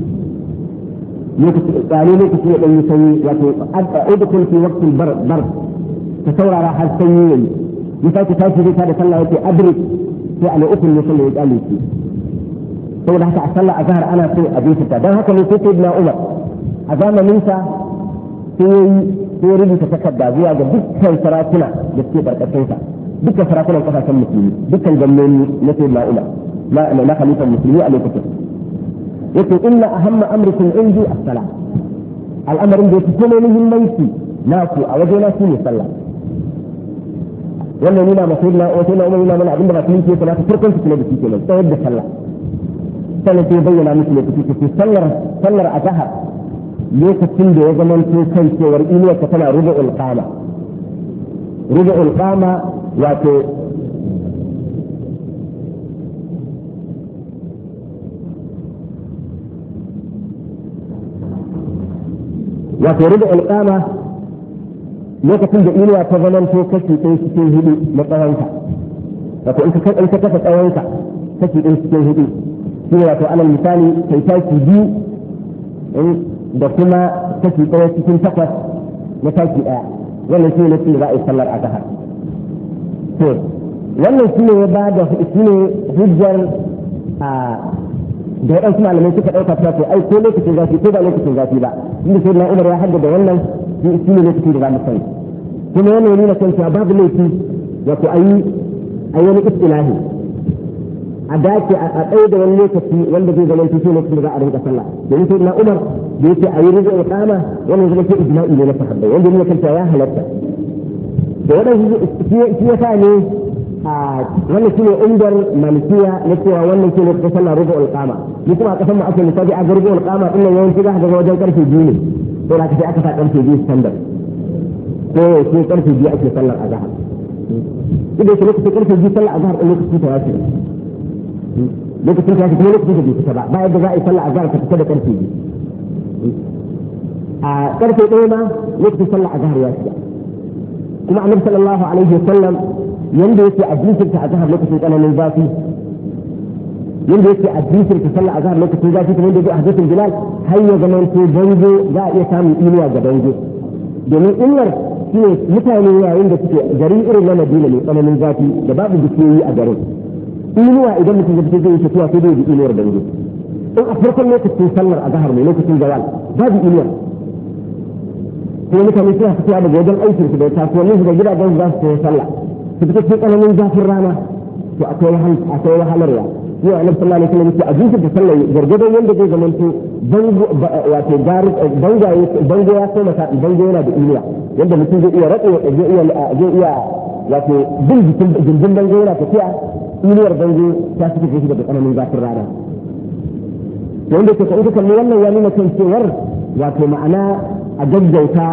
lokaci ya ɗanyi sanyi wato udkhul fi waqtil bar ka saurara har sanyi yayi ya sake tashi zai da sallah yake adrik sai a lokacin ne sallah ya kyale shi saboda haka a sallah azhar ana so a bincika dan haka ne sai sayyidina Umar a zamanin sa sai rubuta takarda zuwa ga dukkan sarakuna da suke karkashin sa dukkan sarakunan kasashen musulmi dukkan gwamnoni na sayyidina Umar na khalifan musulmi a lokacin yake inna ahamma amrikum indi as-salah al'amarin da yake kuma muhimmanci naku a waje na shine sallah wannan nuna masa na wata na umar nuna mana abinda ba su yake kana farkon su ne da shi kenan tsayar da sallah sannan sai bayyana musu ne kuke sallar azhar lokacin da ya zama to kan cewar inuwa ta tana rubu'ul qama wato rubu'ul qama lokacin da inuwa ta zama to kashi ɗaya cikin hudu na tsawonka wato in ka kasa tsawonka kashi ɗaya cikin hudu shi ne wato alal misali kai taki biyu da kuma kashi ɗaya cikin takwas na taki ɗaya wannan shi ne za a yi sallar a zahar to wannan shi ne ya ba da shi ne hujjar da waɗansu malamai suka ɗauka ta ce ai ko lokacin zafi ko ba lokacin zafi ba inda sai na umar ya haddada wannan shi ne lokacin da za mu sani kuma yana nuna kan cewa babu laifi wato ayi wani istilahi a dace a tsaye da wani lokaci wanda zai zama tuce lokacin da za a rinka sallah domin sai na Umar da yake a yi rizqi iqama wannan zama sai ijma'i ne na sahabbai wanda ne kanta ya halatta da wannan shi yasa ne a wannan shine indar malikiya na cewa wannan shine ta sallah rizqi iqama ni kuma a kasan mu aka misali a garbo iqama din nan yawanci za ka ga wajen karfe 2 ne to da kace aka sa karfe 2 standard ko sai karfe 2 ake sallar azhar idan sai lokacin karfe 2 sallar azhar din lokacin ta yace lokacin ta kuma lokacin da bai fita ba bayan da za a yi sallah azhar ta fita da karfe 2 a karfe 1 ma lokacin sallah azhar ya shiga kuma annabi sallallahu alaihi wasallam yanda yake addinin ta azhar lokacin tsananin zafi yanda yake addinin ta sallah azhar lokacin zafi kuma yanda yake hadisin bilal har ya zama to bango za a iya samun inuwa ga bango domin illar shine mutane yayin da suke gari irin na Madina ne tsananin zafi da babu bishiyoyi a garin inuwa idan mutum zai yi tafiya sai dai yi inuwar dangi in a farkon lokacin sallar azhar ne lokacin zawal babu inuwar kuma mutane suna tafiya daga wajen aikin su da kasuwannin su da gidajen za su yi sallah su fita cikin tsananin zafin rana to akwai wahalarwa shi wa annabi sallallahu alaihi wasallam yake a jinsu da sallah gargadon yanda zai zama to wato bango ya koma bango yana da inuwa yadda mutum zai iya ratsa zai iya wato bin jikin bango yana tafiya inuwar bango ta suke shi daga tsananin zafin rana wanda ke kan kalli wannan ya nuna kan cewar wato ma'ana a gaggauta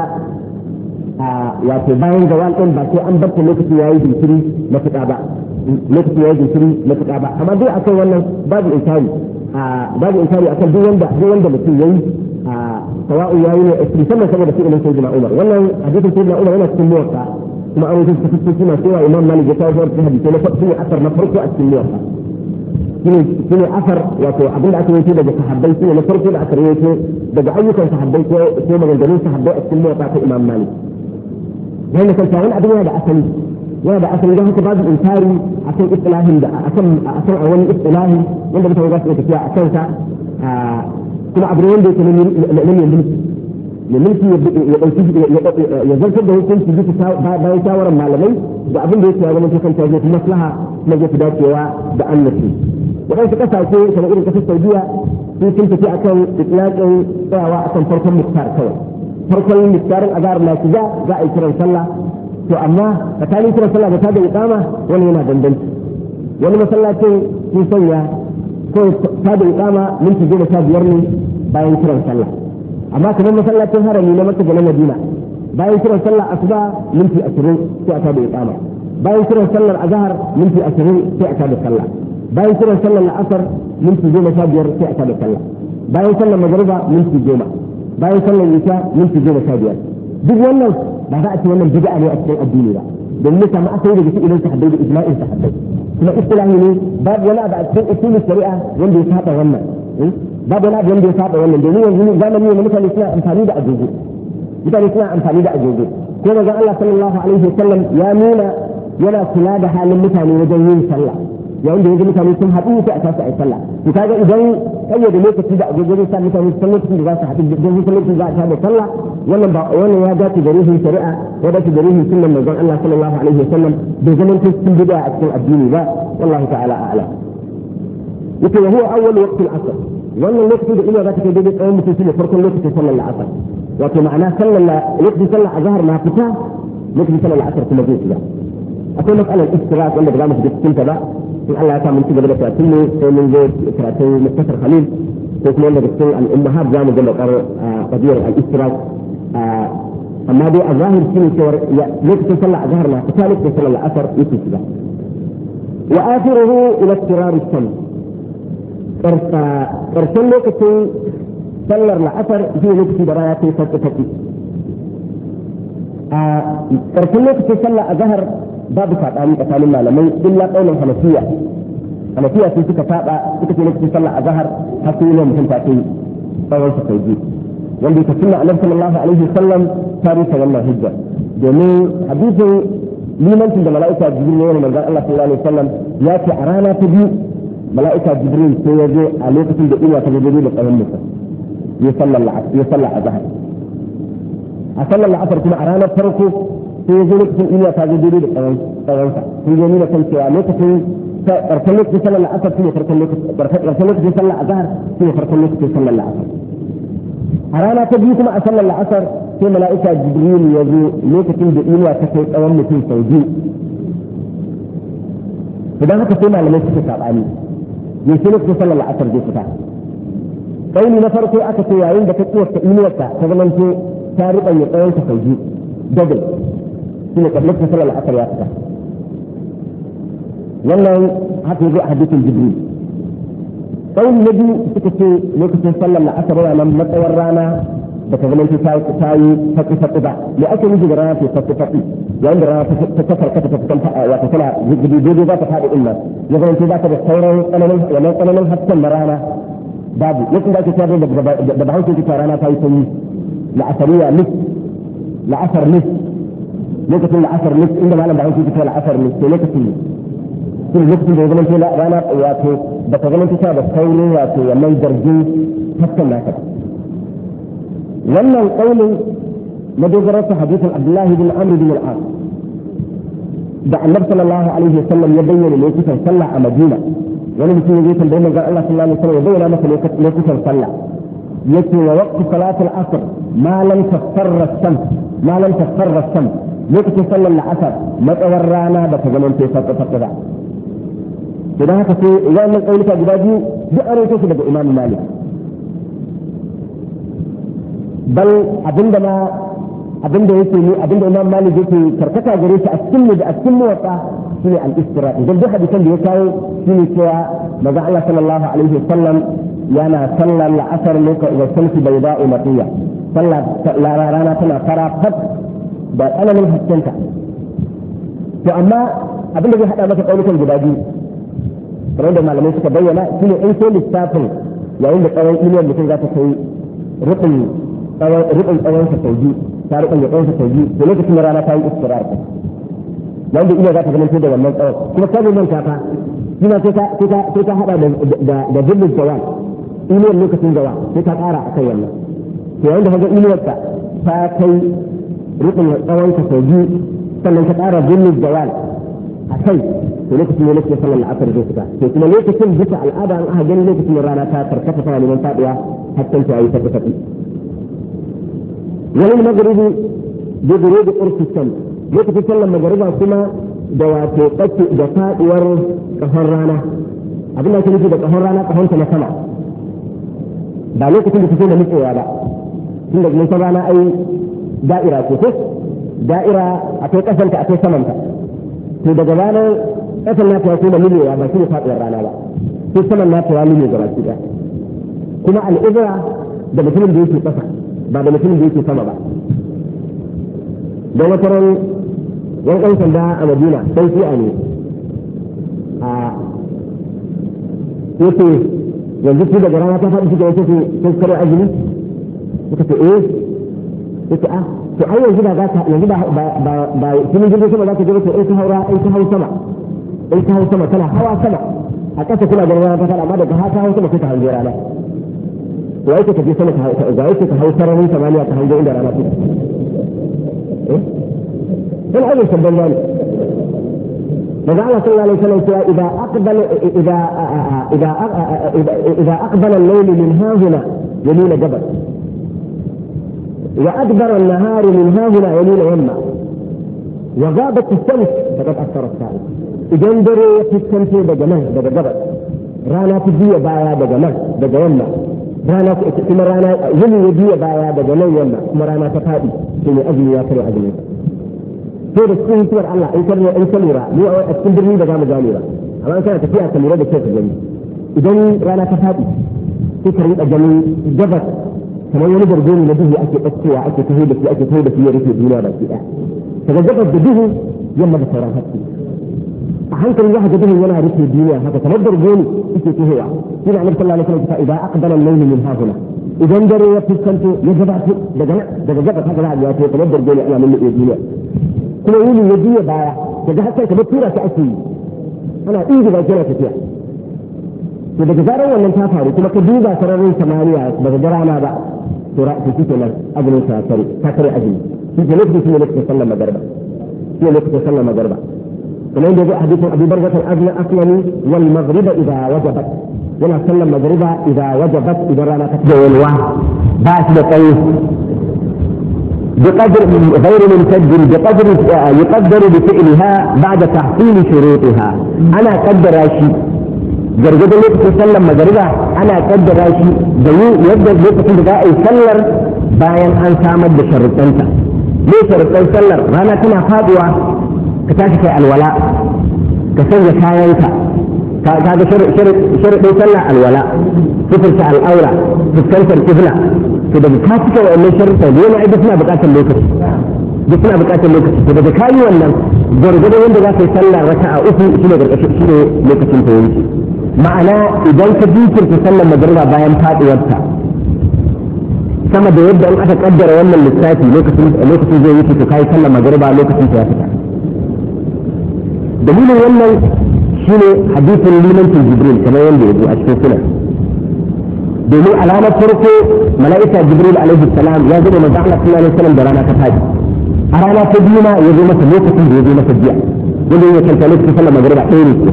wato bayan zawal ɗin ba sai an barta lokaci yayi jinkiri na fita ba lokaci yayi jinkiri na fita ba amma dai akan wannan babu inkari akan duk wanda mutum yayi sawa'u yayi ne musamman saboda fi'ilin sayyidina Umar wannan hadisin sayyidina Umar yana cikin muwatta kuma an rubuta cikin suna cewa Imam Malik ya kawo hadisi na farko asar na farko a cikin muwatta shine asar wato abinda aka yi daga sahabbai shine na farko da aka rawaito daga ayyukan sahabbai ko maganganun sahabbai a cikin muwatta ta Imam Malik wannan kan wani abin yana da asali don haka babu inkari akan istilahin da akan a wani istilahi wanda mutane za su iya tafiya a kansa kuma abu wanda yake ne mulki ya zartar da hukunci bisa bayan shawarar malamai da abin da yake ya zama kan ta zai maslaha kuma zai fi dacewa da annabi waɗansu ƙasashe kamar irin ƙasar Saudiya sun tafi akan itlaqin tsayawa akan farkon muktar kawai farkon muktarin azhar na shiga za a yi kiran sallah to amma tsakanin kiran sallah da tada iqama wani yana dandanci wani masallacin sun sanya ko tada iqama minti 15 ne bayan kiran sallah amma kamar masallacin harami na Makka da na Madina bayan kiran sallah asuba minti 20 sai a tada iqama bayan kiran sallar azhar minti 20 sai a tada sallah bayan kiran sallar asar minti 15 sai a tada sallah bayan sallar magriba minti 10 bayan sallar isha minti 15 duk wannan ba za a ce wannan bid'a ne a cikin addini ba don ne samu asali daga cikin sahabbai da ijma'in sahabbai kuma istilahi ne babu wani abu a cikin usulul shari'a wanda ya saba wannan babu wani abu wanda ya saba wannan domin yanzu zamani ne mutane suna amfani da agogo ko manzon Allah sallallahu alaihi wasallam ya nuna yana kula da halin mutane wajen yin sallah yayin da yanzu mutane sun haɗu sai a tashi a yi sallah to kaga idan kayyade lokaci da agogo zai sa mutane su san lokacin da za su haɗu don su lokacin za a tada sallah wannan ya dace da ruhin shari'a ya dace da ruhin sunnan manzon Allah sallallahu alaihi wasallam bai zama cikin bid'a a cikin addini ba wallahu ta'ala a'lam yake wa huwa awwal waqtil asr wannan lokacin da ina za ta kai daidai tsawon mutum shine farkon lokacin sallar la'asar wato ma'ana lokacin sallar azhar na fita lokacin sallar la'asar kuma zai shiga akwai matsalar istiraq wanda ba za mu shiga cikin ta ba in Allah ya sa mun ci gaba da karatun ne sai mun zo karatun Muktasar Khalil ko kuma wanda cikin al-Ummahab za mu ga bakar qadiyar al-istiraq amma dai a zahir shine cewa lokacin sallar azhar na fita lokacin sallar la'asar yake shiga wa akhiruhu ila istirar as-shams ƙarshen lokacin sallar la'asar zai lokaci da rana ta yi sarƙi a ƙarshen lokacin sallar azhar babu saɓani tsakanin malamai illa ƙaunin hanafiya sun suka saɓa suka ce lokacin sallar azhar har sai yana mutum ta kai tsawon sa kai biyu wanda ya sunna annabi sallallahu alaihi wasallam ta rusa wannan hujja domin hadisin limancin da mala'ika jibril ne manzon Allah sallallahu alaihi wasallam ya ce a rana ta biyu mala'ika jibril sai ya zo a lokacin da inuwa ta zo da tsawon mutum ya sallar azhar a sallar la'asar kuma a ranar farko sai ya zo lokacin inuwa ta zo da tsawonsa sun zo nuna kan cewa lokacin ƙarshen lokacin sallar la'asar shine farkon lokacin sallar azhar shine farkon lokacin sallar la'asar a rana ta biyu kuma a sallar la'asar sai mala'ika jibril ya zo lokacin da inuwa ta kai tsawon mutum sau biyu idan haka sai malamai suka saɓani yaushe lokacin sallar la'asar zai fita ƙauni na farko aka ce yayin da ta kiyasta inuwarta ta zamanto ta riɓanya tsawon ta sau biyu double shine lokacin sallar la'asar ya fita wannan haka yazo a hadisin jibril ƙauni na biyu suka ce lokacin sallar la'asar yana nan matsawar rana da ta zamanto ta yi fatsi ba me ake nufi da rana ta fatsi yayin da rana ta karkata ta fitan wato tana daidai za ta faɗi ɗin nan ya zamanto za ta da sauran tsananin hasken na rana babu lokacin da ake cewa da bahaushe ke rana ta yi sanyi la'asariya nis la'asar nis lokacin la'asar nis inda malam bahaushe ke cewa la'asar nis to lokacin lokacin da ya zama cewa rana wato da ta zama cewa da saurin wato wannan zargin hasken naka wannan kaulin madogarar sa hadisin Abdullahi bin Amr bin al-As da Annabi sallallahu alaihi wasallam ya bayyana lokutan sallah a Madina wani mutum ya tambayi manzon Allah sallallahu alaihi wasallam ya bayyana masa lokutan sallah yake wa waqtu salatul asr ma lam tasfarra shams ma lam tasfarra shams lokacin sallar la'asar matsawar rana da ta zama ta fatsa ba idan haka sai wannan kaulika guda biyu duk an rawaito su daga Imam Malik bal abinda yake ne abinda Imam Malik yake karkata gare shi a cikin muwatta shine al-istira idan duk hadisan da ya kawo shine cewa maza Allah sallallahu alaihi wasallam yana sallar la'asar lokacin da shamsu bayda'u matiya sallar rana tana fara fat da tsananin haskenta to amma abinda zai hada maka kaulukan guda biyu kamar da malamai suka bayyana shine in sai lissafin yayin da tsawon iliyar mutum za ta kai rubin tsawon sa sau biyu ta rubin ya tsawon sa sau biyu da lokacin da rana ta yi istirar wanda iya za ta zama da wannan tsawon kuma kare man kafa suna sai ta hada da zirbin jawa iliyar lokacin jawa sai ta kara a kan wannan to yayin da kaga iliyarta ta kai rubin tsawon ta sau biyu sannan ta kara zirbin jawa a kai to lokacin ne lokacin sallar la'asar zai fita to kuma lokacin bisa al'ada an aka gani lokacin rana ta karkata tana neman faduwa har ta yi fadi wani magribi da gure da ƙarfi can lokacin sallar magariba kuma da wato tsaki da faduwar kafar rana abin da ake nufi da kafar rana kafanta na sama ba lokacin da take da nutsewa ba tun da nufin rana ai da'ira ce ko da'ira akwai kasanta akwai samanta to daga ranar kasan nata ya kuma milewa ba shi ne faduwar rana ba sai saman nata ya mile gaba ɗaya kuma al'ibra da mutumin da yake kasa ba da mutumin da yake sama ba don wata ran yan ɗan sanda a Madina sai shi'a ne a yake yanzu su daga rana ta faɗi shi da yake sun kare azumi suka ce yake to ai yanzu ba za ka yanzu ba cikin jirgin sama za ka je ba to in ka hau sama in ka hau sama tana hawa sama a ƙasa kuna ganin rana ta faɗa amma daga haka hau sama sai ka hango rana to ai ka je sama ga yake ka hau sararin samaniya ka hango inda rana take wani abin sabban gani daga Allah sallallahu alaihi wasallam cewa إذا أقبل الليل من ها هنا يمين جبل وأدبر النهار من ها هنا يمين يمة وغابت الشمس فقد أثر السائل إذا انظروا في الشمس بجمال بجبل رانا تجي بايا بجمال بجمال رانا كما رانا يلي يجي بايا بجمال يمة كما رانا تفادي كما أجل يا كري أجل sai da cikin hikimar Allah in ka lura ni a cikin birni da zamu gane ba amma kana tafiya ka lura da kai ka gani idan rana ta faɗi sai ka rinka ganin gabas kamar wani gargoni na duhu ake ɗaukowa ake taho da shi ya rufe duniya ba ki ɗaya daga gabas da duhu yamma da sauran haske a hankali za ka ga duhun yana rufe duniya haka kamar gargoni yake tahowa shine annabi sallallahu alaihi wasallam idan aqbala al-layl min hahuna idan dare ya fuskanto ya gabato daga gabas haka za a ga kamar gargoni ana lulluɓe duniya kuma yini ya juya baya daga hakan kamar tura ta ake yi ana ɗigi ba kina tafiya to daga zarar wannan ta faru kuma ka duba sararin samaniya daga ga rana ba to shi ke nan azumin ta kare azumi shi ke lokacin sallar magariba shi ne lokacin sallar magariba كمان جاء حديث أبي برزة الأسلمي والمغرب إذا وجبت ولا صلى المغرب إذا وجبت إذا رانا تكبر الواحد باس بقيه بقدر غير منتج بقدر يقدر بفعلها بعد تحصيل شروطها. أنا قدر شيء جرجد لك صلى المغرب أنا قدر شيء جيو يبدأ لك في بداية يسلر باين أن تعمد بشرطنك ليه شرطن سلر رانا كنا فاضوة كتاشك الولاء كسنجة كاينك هذا شرط يسلع الولاء تفرش على الأولى تتكنسر كفلة كده بكاتك وإنه شرطة ليه عدتنا بقات اللوكس جسنا بقات اللوكس كده بكاي ولا جرجده وين بقات يسلع ركعة أخي شنو لوكس انتوينش معناه إذا كديكر تسلم مجرد باين فاضوة sama da yadda in aka kaddara wannan lissafi lokacin zai yi to kai sallar magriba lokacin ta ya fita dalilin wannan shine hadisin limancin jibril kamar yadda ya zo a cikin sunan domin alamar farko mala'ika jibril alaihi salam ya zo da manzo Allah sallallahu alaihi wasallam da rana ta fadi a rana ta biyu ma ya zo masa lokacin da ya zo masa jiya wanda ya kanta lokacin sallar magriba ɗaya ne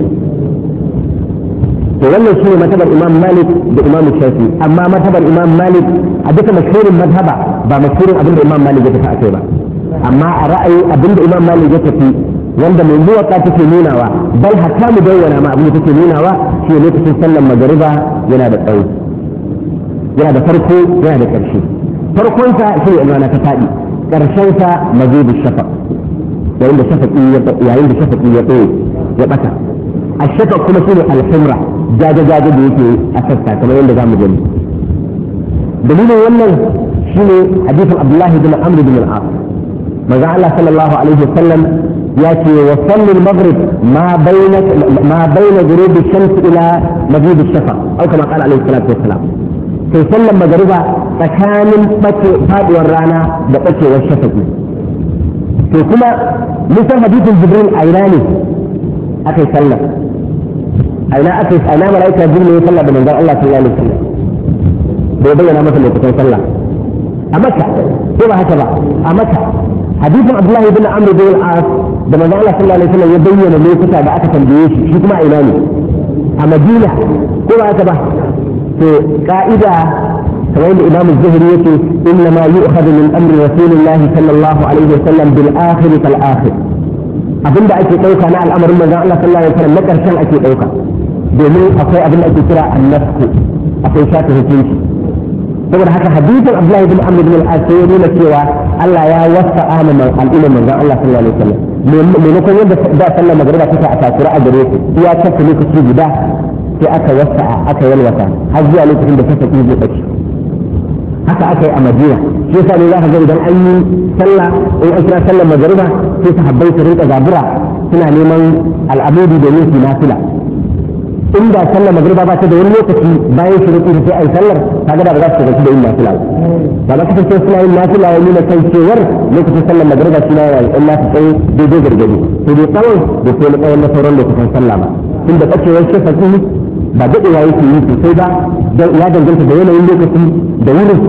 to wannan shine matabar imam malik da imam shafi amma matabar imam malik a duka mashhurin mazhaba ba mashhurin abinda imam malik ya tafi a kai ba amma a ra'ayi abinda imam malik ya tafi wanda mai muwatta take nunawa bal hatta mu bayyana ma abinda take nunawa shi lokacin sallar magriba yana da tsayi yana da farko yana da ƙarshe farkon sa shi ne rana ta fadi ƙarshen sa mazidu shafaq yayin da shafaqi ya tsaye ya bata الشفق كما شنو الحمرة جاجة da yake a sassa kamar yadda zamu gani dalilin wannan shine hadisin Abdullah ibn Amr ibn al-As manzo Allah sallallahu alaihi wasallam ya ce wa sallu al-maghrib ma bayna ghurub ash-shams ila maghrib ash-shafaq aw kama qala alaihi salatu wassalam sai sallan magriba tsakanin faduwar rana da bacewar shafaqi to kuma musan hadisin Jibril ayrani akai sallah أنا ملائكة جبريل يصلى بمنزل الله صلى الله عليه وسلم بيبين مثل يكون صلى أمكة كيف هكذا أمكة حديث عبد الله بن عمرو بن العاص بمنزل الله صلى الله عليه وسلم يبين أنه كتب أكثر بيش شو ما إيماني أمدينة كيف هكذا في قائدة كمان الإمام الزهري إنما يؤخذ من أمر رسول الله صلى الله عليه وسلم بالآخر فالآخر abin da ake ɗauka na al'amarin manzon Allah sallallahu alaihi wasallam na ƙarshen ake ɗauka domin akwai abin da ake kira annasku akwai shafi hukunci saboda haka hadisin Abdullahi bin Amr bin al-As ya nuna cewa Allah ya wasa amana al'umma manzon Allah sallallahu alaihi wasallam maimakon yadda da sallar magriba take a takura a gare su ya kafa lokaci guda sai aka wasa aka yalwata har zuwa lokacin da kasa zai bace haka aka yi a Madina shi yasa ne za ka ga idan an yi sallah in an kira sallar magriba sai sahabbai su rinka zabura suna neman al'amudi domin su nafila inda sallar magriba ba ta da wani lokaci bayan shuruɗi sai a yi sallar kaga da ba za su shiga da yin nafila ba ba kasance suna yin nafila ya nuna kan cewar lokacin sallar magriba shi na yana in nasu tsaye daidai gargadi sai dai tsawon da sai tsawon na sauran lokacin sallah ba tunda ɓacewar shafaƙi ba daɗewa yake yi sosai ba ya danganta da yanayin lokaci da wurin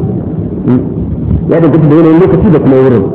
ya danganta da yanayin lokaci da kuma wurin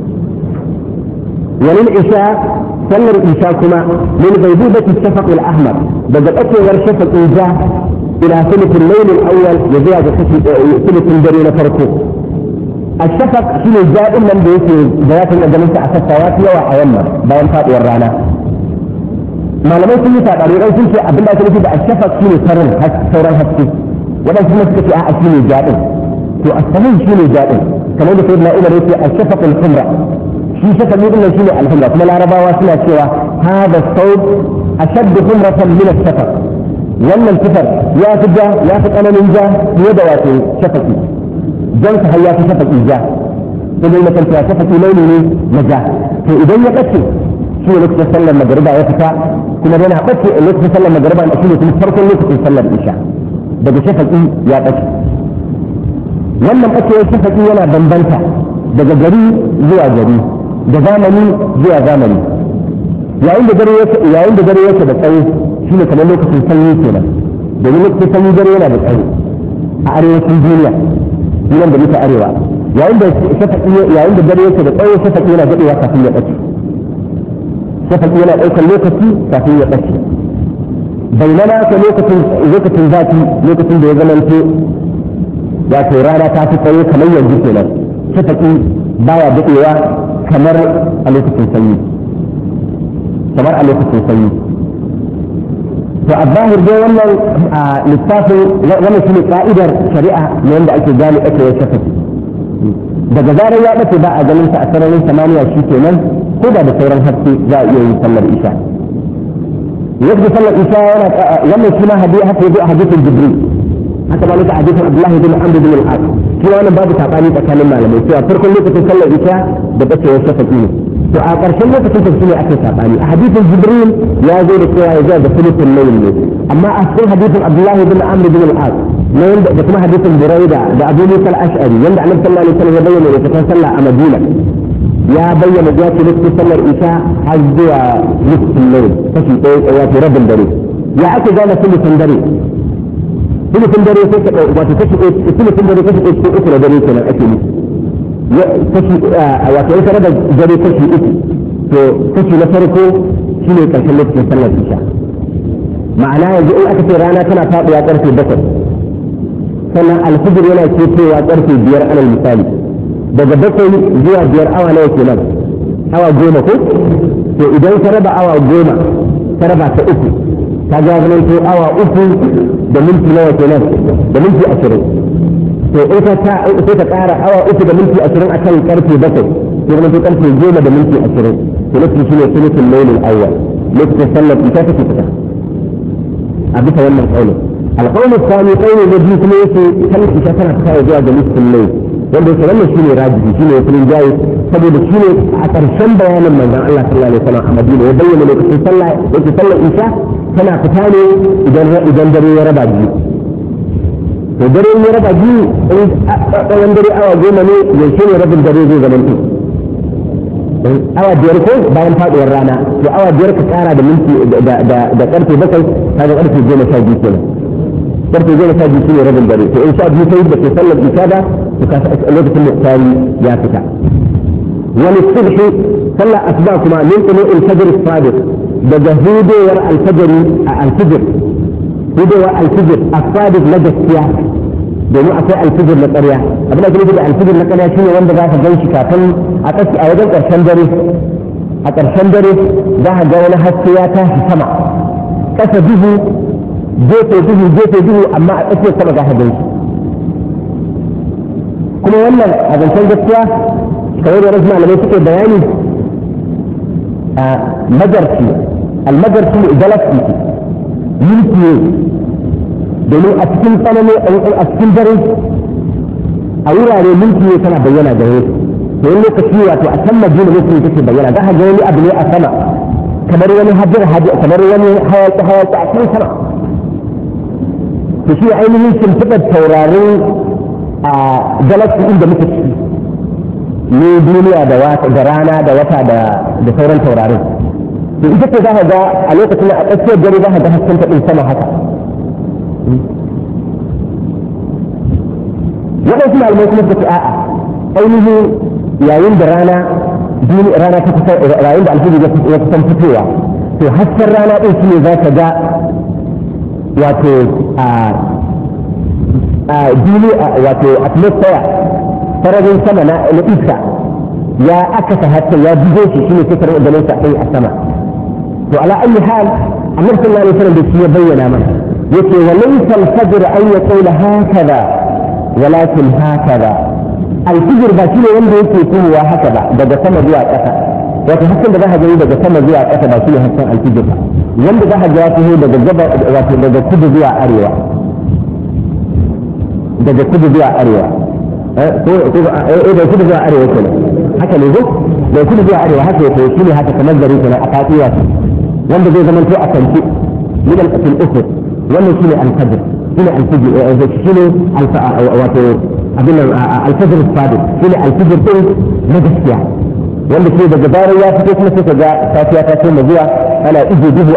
وللعشاء صلى العشاء كما من غيبوبة الشفق الأحمر بدأت والشفق جاء إلى ثلث الليل الأول يزيد ثلث الدرين فرقه الشفق شنو جاء إلا بيتي ذات الأجنسة أسفوات وأيمر بين فات والرانا ما لم يكن يتابع رأي كل شيء أبدا تلك الشفق شنو سرن ثورا هسكي ولا شنو سكتي شنو جاء تؤثرين شنو جاء كما يقول سيدنا إلى ريتي الشفق الحمراء في شكل يقول لنا شيء الحمراء كما العربة واسنا سوى هذا الصوت أشد حمرة من الشفق ولا الكفر يا تجاه يا أنا من جاه هي دواتي شفقي جنس حياتي شفقي جاه تقول لك أنت يا شفقي ليلي نجاه فإذا يقتل شو لك تسلم مجربة يفتح كنا بينا قتل لك تسلم مجربة أن أشيله في الفرق لك تسلم إشاء بدي شفقي يا قتل ولا قتل شفقي ولا بنبنتا daga gari zuwa gari da zamani zuwa zamani yayin da dare yake da tsawo shine kamar lokacin sanyi kenan domin lokacin sanyi dare yana da tsawo a arewacin duniya nan da muke arewa yayin da dare yake da tsawo shafaqi yana dadewa kafin ya dace shafaqi yana ɗaukar lokaci kafin ya ɓace bainama ka lokacin zafi lokacin da ya zamanto wato rana ta fi tsaye kamar yanzu kenan shafaqi baya daɗewa kamar a lokacin sanyi to a zahir dai wannan lissafin wannan shine ka'idar shari'a ne yanda ake gane ake yin shafaqi daga zarar ya ɓace ba a ganin sa a sararin samaniya shi kenan ko da sauran haske za a iya yin sallar isha yadda sallar isha yana wannan shi ma haka yazo a hadisin jibril haka malaka hadisin abdullahi bin amr bin al-as shi wannan babu sabani tsakanin malamai cewa farkon lokacin sallar isha da bacewar shafaqi ne to a ƙarshen lokacin da shi ne ake sabani a hadisin jibril ya zo da cewa ya zo da sulutul layl ne amma a cikin hadisin abdullahi bin amr bin al-as ne da kuma hadisin buraida da abu musa al-ash'ari wanda annabi sallallahu alaihi wasallam ya bayyana da kan sallah a madina ya bayyana ya ce lokacin sallar isha har zuwa sulutul layl kashi ɗaya wato rabin dare ya ake gane sulutul dare sai ka wato sulutul dare kashi ɗaya uku na dare kenan ake nufi kashi wato ya tare da dare kashi uku to kashi na farko shine karshen lokacin sallar isha ma'ana yanzu in aka ce rana tana faɗuwa ƙarfe 7 sannan alfijir yana cewa ƙarfe 5 alal misali daga 7 zuwa 5 awa nawa kenan awa 10 ko to idan ka raba awa 10 ka raba ta uku ka ga zaman to awa 3 da minti nawa kenan da minti 20 to in ka sai ka ƙara awa 3 da minti 20 akan ƙarfe 7 sai kuma ƙarfe 10 da minti 20 to lokacin shine sulutul layl al-awwal lokacin sallar isha take fita a bisa wannan kaulin القول الثاني قول الذي يسمى كلمة إشارة تخيل جاء جميع الليل wanda yake wannan shine rajibi shine yakin jayi saboda shine a ƙarshen bayanin manzon Allah sallallahu alaihi wasallam a Madina ya bayyana lokacin sallah yake sallar isha tana fita ne idan dare ya raba biyu to dare ya raba biyu in tsawon dare awa 10 ne yaushe ne rabin dare zai zama awa 5 ko bayan faduwar rana to awa 5 ka kara da minti da karfe 7 kaga karfe 12 kenan karfe 12 shine rabin dare to in sha biyu sai da ke sallar isha da lokacin muktari ya fita wani subhi sallar asuba kuma min tulu'il fajr as-sadiq daga hudowar al-fajr hudowar al-fajr as-sadiq na gaskiya domin akwai al-fajr na ƙarya abin da ke da al-fajr na ƙarya shine wanda za ka gan shi kafin a wajen ƙarshen dare a ƙarshen dare za ka ga wani haske ya tashi sama ƙasa duhu gefe duhu amma a tsakiyar sama za ka gan shi kuma wannan a zancen gaskiya kawai da rasu malamai suke bayani a majarci almajarci ne galaxy mulki ne domin a cikin tsanani a cikin dare a wurare mulki ne tana bayyana da yau to yin lokaci wato a can majina mulki take bayyana za ka ga wani abu ne a sama kamar wani kamar wani hayaki a cikin sama to shi ainihin shimfiɗar taurarin a galaxy inda muke ciki ne duniya da rana da wata da sauran taurarin to ita ce za ka ga a lokacin a tsakiyar dare za ka ga hasken ta sama haka waɗansu malamai kuma suka ce a'a ainihin yayin da rana ta kusa yayin da alfiji ya kusan fitowa to hasken rana ɗin shi ne za ka ga wato wato atmosphere sararin sama na iska ya akasa hatta ya bugo shi shine sai karin ganin sa a sama to ala ayi hal annabi sallallahu alaihi wasallam da shi ya bayyana mana yace walaysa al-fajr an yaqula hakaza walakin hakaza al-fajr ba shine wanda yake kowa haka ba daga sama zuwa ƙasa wato hakan da za ka gani daga sama zuwa ƙasa ba shine hakan al-fajr ba wanda za ka ga ya fito daga gaba wato daga kudu zuwa arewa daga kudu zuwa arewa da kudu zuwa arewa kenan haka ne duk da kudu zuwa arewa haka yake shine haka kamar gari kenan a fatiya wanda zai zama to a kanci min al-qatil ufud wannan shine al-fajr shine al-fajr shine wato abin al-fajr as-sadiq shine al-fajr din na gaskiya wanda ke daga zarar ya fito kuma sai ka ga safiya ta koma zuwa ana ijiduhu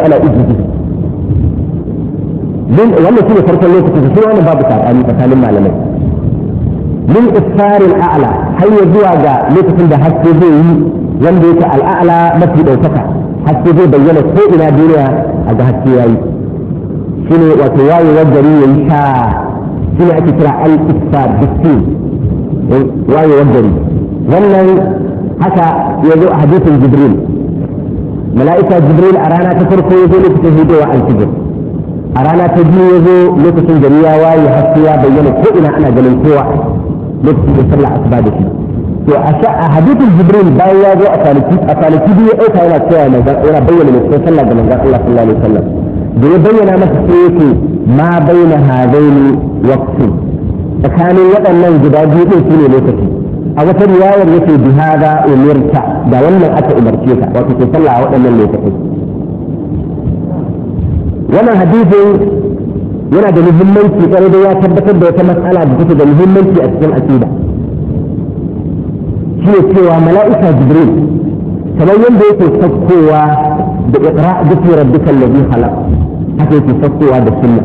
wannan shine farkon lokacin da shi wannan babu tsakani tsakanin malamai min isfarin a'la har ya zuwa ga lokacin da haske zai yi wanda yake al'a'la mafi daukaka haske zai bayyana ko ina duniya a ga haske yayi shine wato wayewar gari yayi sha shine ake kira al-isfar bisin wayewar gari wannan haka yazo a hadisin Jibril mala'ika Jibril a rana ta farko yazo lokacin hidowa al-fajr a rana ta biyu yazo lokacin gari ya waye haske ya bayyana ko ina ana ganin kowa lokacin da sallah asuba da shi to a hadisin Jibril bayan ya zo a kwanaki biyu ya ɗauka yana cewa yana bayyana lokacin sallah ga manzon Allah sallallahu alaihi wasallam da ya bayyana masa sai yake ma baina hadaini waqti tsakanin waɗannan guda biyu din shine lokaci a wata riwayar yake bi hada umirta da wannan aka umarce ka wato ke sallah a waɗannan lokacin wannan hadisin yana da muhimmanci kwarai da ya tabbatar da wata matsala da take da muhimmanci a cikin aqida shi ne cewa mala'ika Jibril kamar yadda yake sakkowa da iqra bismi rabbikal ladhi khalaq haka yake sakkowa da sunna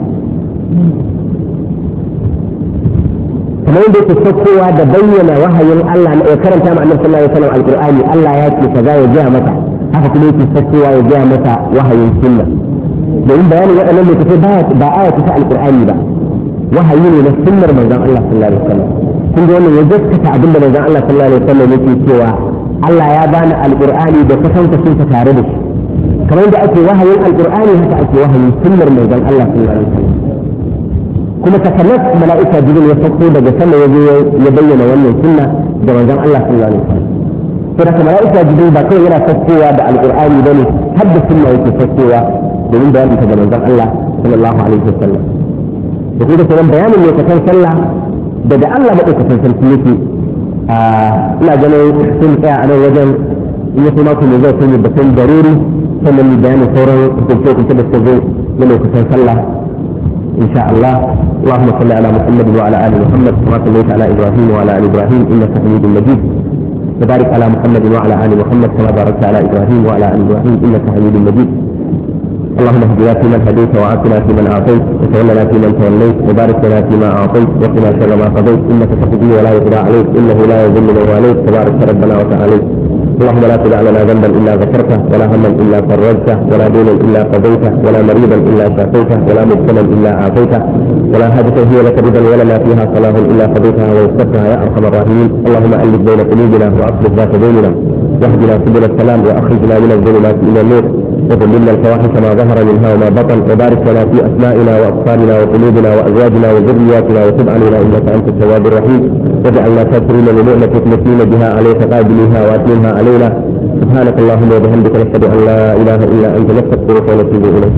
kamar yadda yake sakkowa da bayyana wahayin Allah na karanta ma annabi sallallahu alaihi wasallam alqur'ani Allah ya ce kaza ya ga mata haka kuma yake sakkowa ya ga mata wahayin sunna domin bayanin waɗannan lokacin ba aya ta alqur'ani ba wahayi ne na sunnar manzon Allah sallallahu alaihi wasallam kun ga wannan ya gaskata abinda manzon Allah sallallahu alaihi wasallam yake cewa Allah ya bani alqur'ani da kasance sun ta tare da shi kamar da ake wahayin alqur'ani haka ake wahayin sunnar manzon Allah sallallahu alaihi wasallam kuma takallas mala'ika Jibril ya sauko daga sama ya ya bayyana wannan sunna da manzon Allah sallallahu alaihi wasallam to da mala'ika Jibril ba kai yana saukowa da alqur'ani bane har da sunna yake saukowa domin bayanin ta ga manzon Allah sallallahu alaihi wasallam da kuma sauran bayanin lokacin sallah daga Allah maɗaukakin sarki yake ina ganin sun tsaya a nan wajen in ya kuma kuma zai sun yi batun daruri sannan mu bayanin sauran hukunce-hukunce da suka zo na lokacin sallah insha Allah اللهم صل على محمد وعلى ال محمد كما صليت على ابراهيم وعلى ال ابراهيم انك حميد مجيد وبارك على محمد وعلى ال محمد كما باركت على ابراهيم وعلى ال ابراهيم انك حميد مجيد اللهم اهدنا فيمن هديت وعافنا فيمن اعطيت وتولنا فيمن توليت وبارك لنا فيما اعطيت وقنا شر ما قضيت انك تقضي ولا يقضى عليك انه لا يذل من واليت تبارك ربنا وتعاليت اللهم لا تدع لنا ذنبا الا غفرته ولا هما الا فرجته ولا دينا الا قضيته ولا مريضا الا شافيته ولا مبتلا الا عافيته ولا حاجه هي لك رضا ولنا فيها صلاح الا قضيتها ويسرتها يا ارحم الراحمين اللهم الف بين قلوبنا واصلح ذات بيننا واهدنا سبل السلام واخرجنا من الظلمات الى النور وذللنا الفواحش ما ظهر منها وما بطن وبارك لنا في اسمائنا واطفالنا وقلوبنا وازواجنا وذرياتنا وتب علينا انك انت التواب الرحيم واجعلنا شاكرين لنعمتك نثنين بها عليك قابليها واتممها علينا سبحانك اللهم وبحمدك نشهد ان لا اله الا انت نستغفرك ونتوب اليك.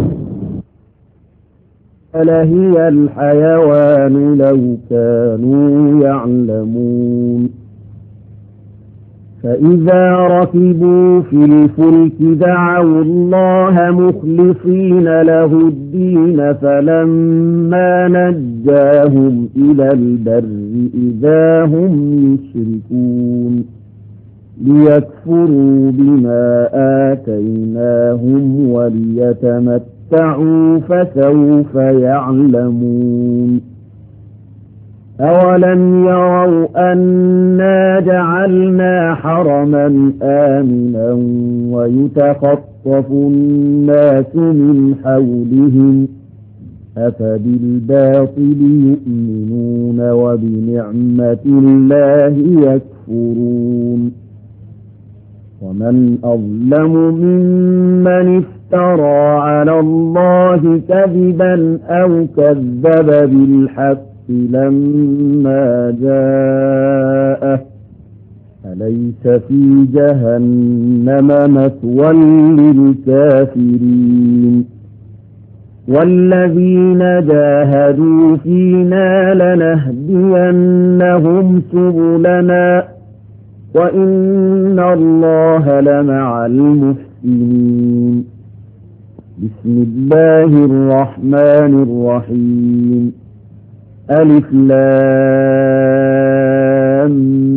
لهي الحيوان لو كانوا يعلمون فإذا ركبوا في الفلك دعوا الله مخلصين له الدين فلما نجاهم إلى البر إذا هم يشركون ليكفروا بما آتيناهم وليتمتعوا فسوف يعلمون أولم يروا أنا جعلنا حرما آمنا ويتخطف الناس من حولهم أفبالباطل يؤمنون وبنعمة الله يكفرون ومن أظلم ممن افترى على الله كذبا أو كذب بالحق لما جاءه أليس في جهنم مثوى للكافرين والذين جاهدوا فينا لنهدينهم سبلنا وإن الله لمع المحسنين بسم الله الرحمن الرحيم ألف لام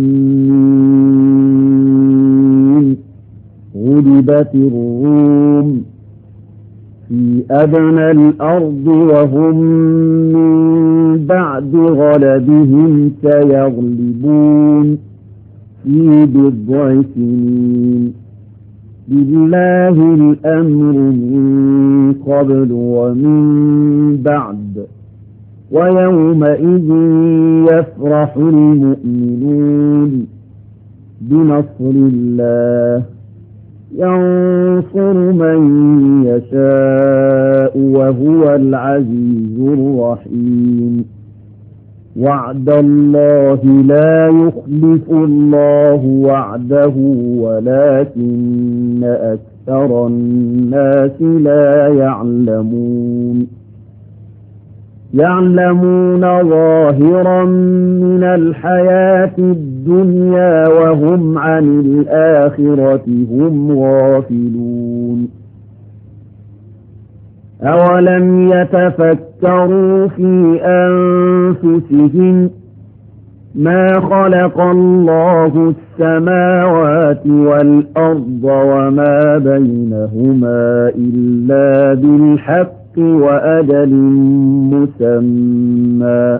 ميم غلبت الروم في أدنى الأرض وهم من بعد غلبهم سيغلبون في بضع سنين لله الأمر من قبل ومن بعد ويومئذ يفرح المؤمنون بنصر الله ينصر من يشاء وهو العزيز الرحيم وعد الله لا يخلف الله وعده ولكن أكثر الناس لا يعلمون يعلمون ظاهرا من الحياة الدنيا وهم عن الآخرة هم غافلون أولم يتفكروا في أنفسهم ما خلق الله السماوات والأرض وما بينهما إلا بالحق وأجل مسمى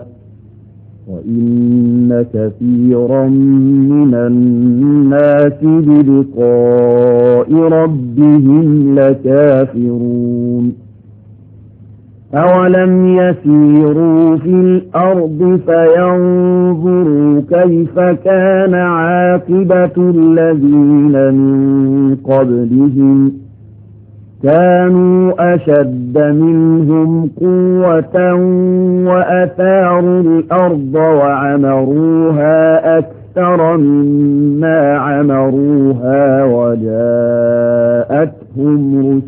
وإن كثيرا من الناس بلقاء ربهم لكافرون أولم يسيروا في الأرض فينظروا كيف كان عاقبة الذين من قبلهم كانوا أشد منهم قوة وأثاروا الأرض وعمروها أكثر مما عمروها وجاءتهم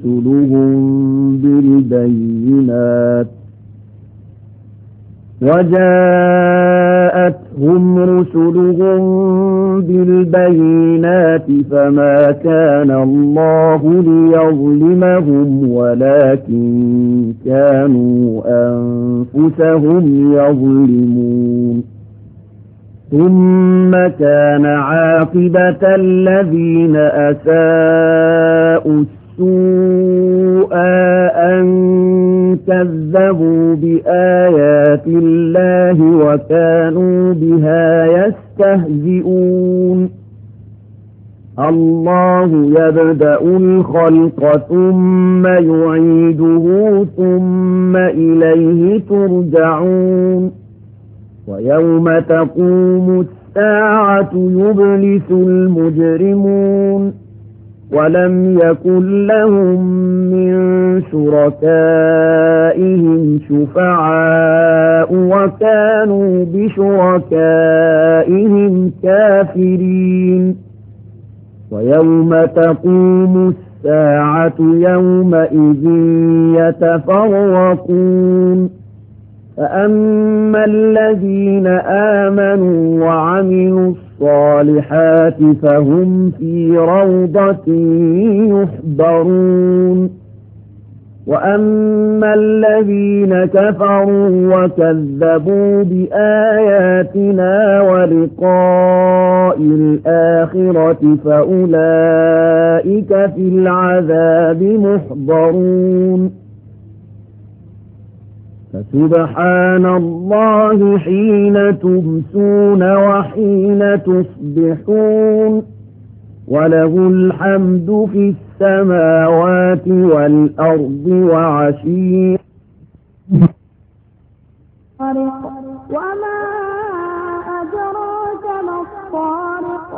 رسلهم بالبينات فما كان الله ليظلمهم ولكن كانوا أنفسهم يظلمون ثم كان عاقبة الذين أساءوا السوء أن كذبوا بآيات الله وكانوا بها يستهزئون الله يبدأ الخلق ثم يعيده ثم إليه ترجعون ويوم تقوم الساعة يبلس المجرمون ولم يكن لهم من شركائهم شفعاء وكانوا بشركائهم كافرين ويوم تقوم الساعة يومئذ يتفرقون فأما الذين آمنوا وعملوا الصالحات فهم في روضة يحبرون وأما الذين كفروا وكذبوا بآياتنا ولقاء الآخرة فأولئك في العذاب محضرون فسبحان الله حين تمسون وحين تصبحون وله الحمد في السماوات والأرض وعشيا وما أدراك ما الطارق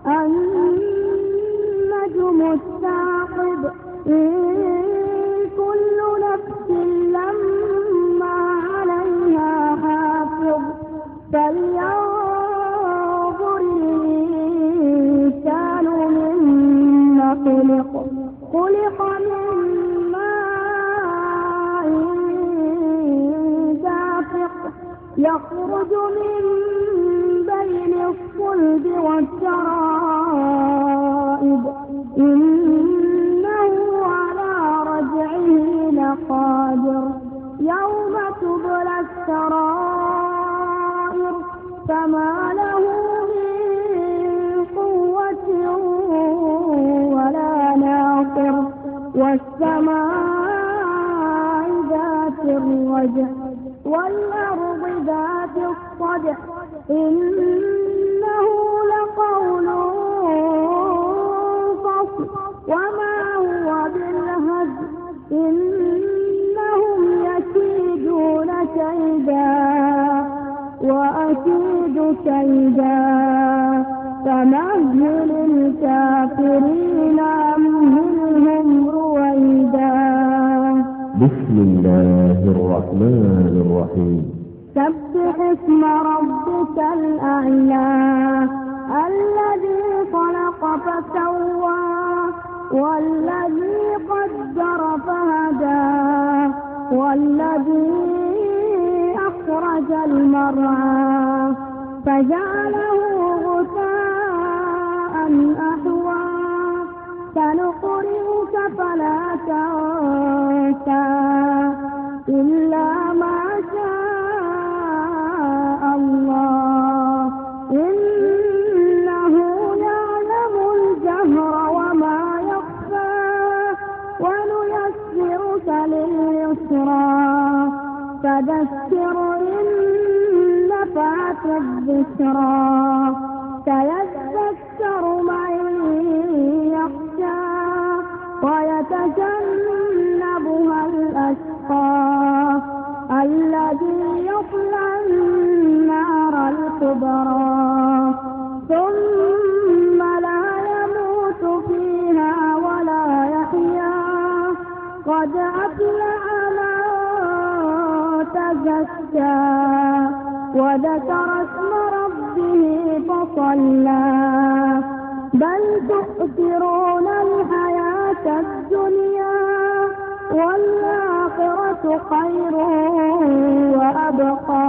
النجم الثاقب إن كل نفس لما عليها حافظ فلينظر الإنسان مما خلق من ماء دافق يخرج من بين الصلب والترائب إنه على رجعه لقادر يوم تبلى السرائر فما له من قوة ولا ناصر والسماء ذات الرجع والأرض ذات الصدع إنه لقول فصل وما مهل الكافرين أمهلهم رويدا. بسم الله الرحمن الرحيم. سبح اسم ربك الأعلى الذي خلق فسوى والذي قدر فهدى والذي أخرج المرعى فجعله غثاء أحوى سنقرئك فلا تنسى إلا ما شاء الله إنه يعلم الجهر وما يخفى ونيسرك لليسرى فذكر إن نفعت الذكرى سيذكر من يخشى ويتجنبها الأشقى الذي يصلى النار الكبرى ثم لا يموت فيها ولا يحيا قد أفلح من تزكى وذكر اسم ربه فصلى بل تؤثرون الحياة الدنيا والآخرة خير وأبقى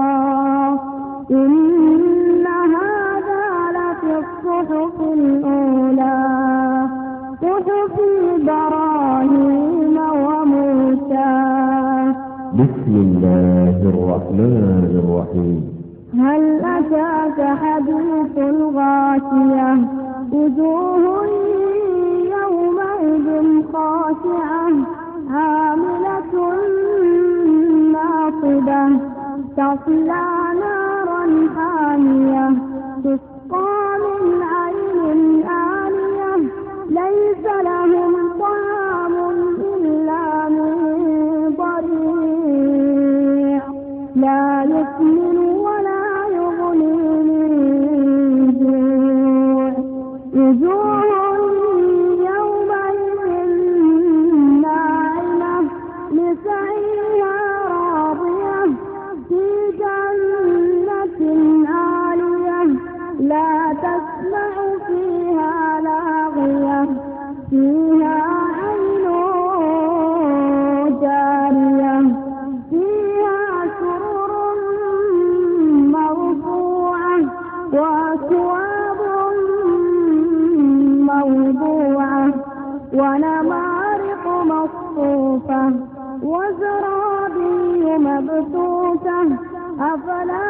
إن هذا لفي الصحف الأولى صحف إبراهيم وموسى. بسم الله الرحمن الرحيم. هل أتاك حديث الغاشية وجوه يومئذ خاشعة عاملة ناصبة تصلى نارا حامية تسقى من عين آنية ليس لهم طعام إلا من ضريع لا يسمن ولا يغني من جوع وجوه يومئذ ناعمة لسعيها راضية في جنة عالية لا تسمع فيها لاغية فيها عين جارية فيها سرر مرفوعة وأكواب موضوعة ونمارق مصفوفة وزرابي مبثوثة أفلا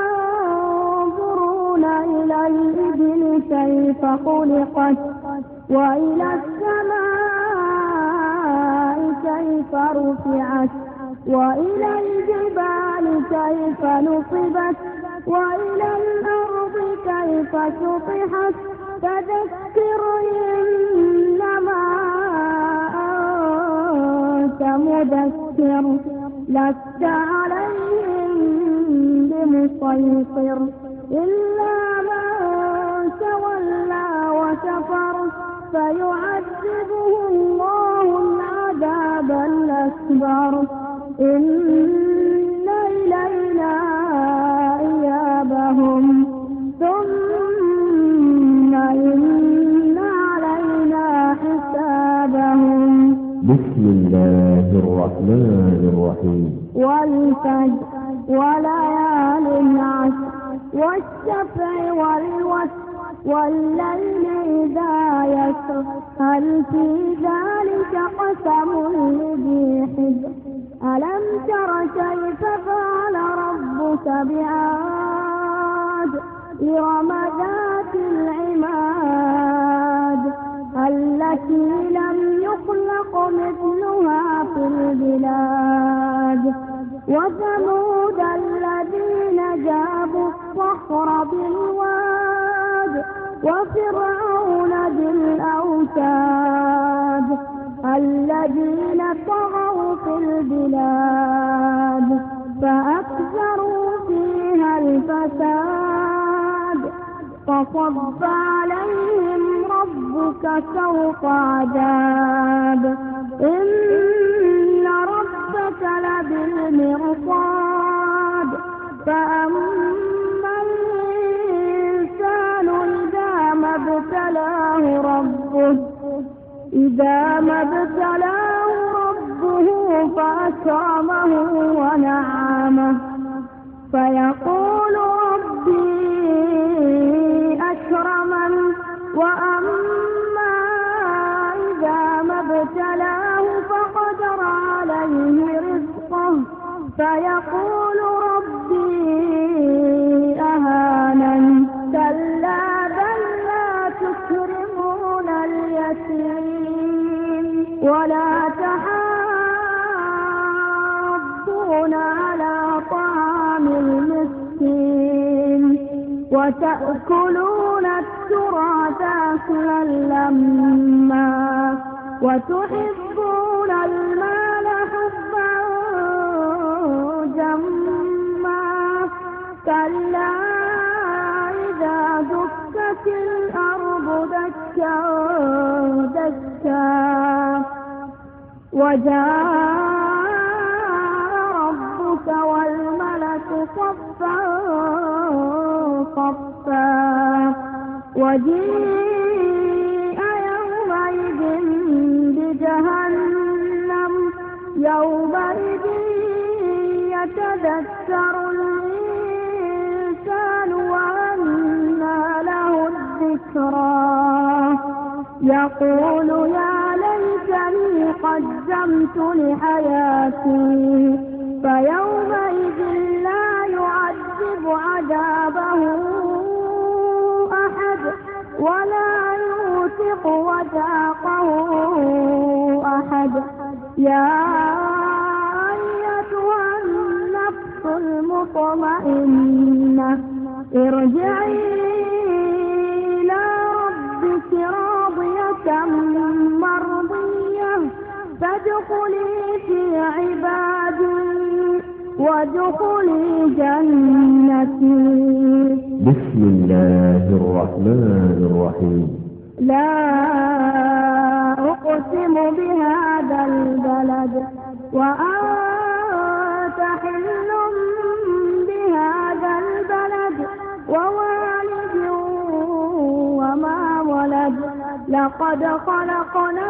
ينظرون إلى الإبل كيف خلقت وإلى السماء كيف رفعت وإلى الجبال كيف نصبت وإلى الأرض كيف سطحت فذكر إنما أنت مذكر لست عليهم بمسيطر إلا من تولى وكفر فيعذبه الله العذاب الأكبر إن إلينا إيابهم ثم إن علينا حسابهم. بسم الله الرحمن الرحيم. والفجر وليال عشر والشفع والوتر والليل إذا يسر هل في ذلك قسم لذي حجر ألم تر كيف فعل ربك بعاد إرم ذات العماد التي لم يخلق مثلها في البلاد وثمود الذين جابوا الصخر بالواد وفرعون بالأوتاد الذين طغوا في البلاد فأكثروا فيها الفساد فصب عليهم ربك سوط عذاب إن ربك لبالمرصاد فأما الإنسان إذا ما ابتلاه ربه فأكرمه ونعمه فيقول ربي أكرمن وأما إذا ما ابتلاه فقدر عليه رزقه فيقول ربي أهانن كلا بل لا تكرمون اليتيم ولا تحاضون على طعام المسكين وتأكلون التراث أكلا لما وتحبون المال حبا جما كلا إذا دكت الأرض دكا دكا وجاء ربك والملك صفا صفا وجيء يومئذ بجهنم يومئذ يتذكر الإنسان وأنى له الذكرى يقول يا ليتني قدمت لحياتي فيومئذ لا يعذب عذابه أحد ولا يوثق وثاقه أحد يا أيتها النفس المطمئنة ارجعي إلى ربك راضية مرضية فادخلي في عبادي وادخلي جنتي. بسم الله الرحمن الرحيم. لا أقسم بهذا البلد وأنت حل بهذا البلد ووالد وما ولد لقد خلقنا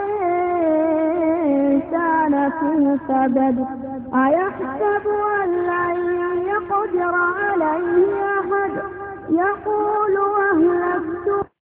الإنسان في كبد أيحسب أن لن يقدر عليه أحد يقول أهلكت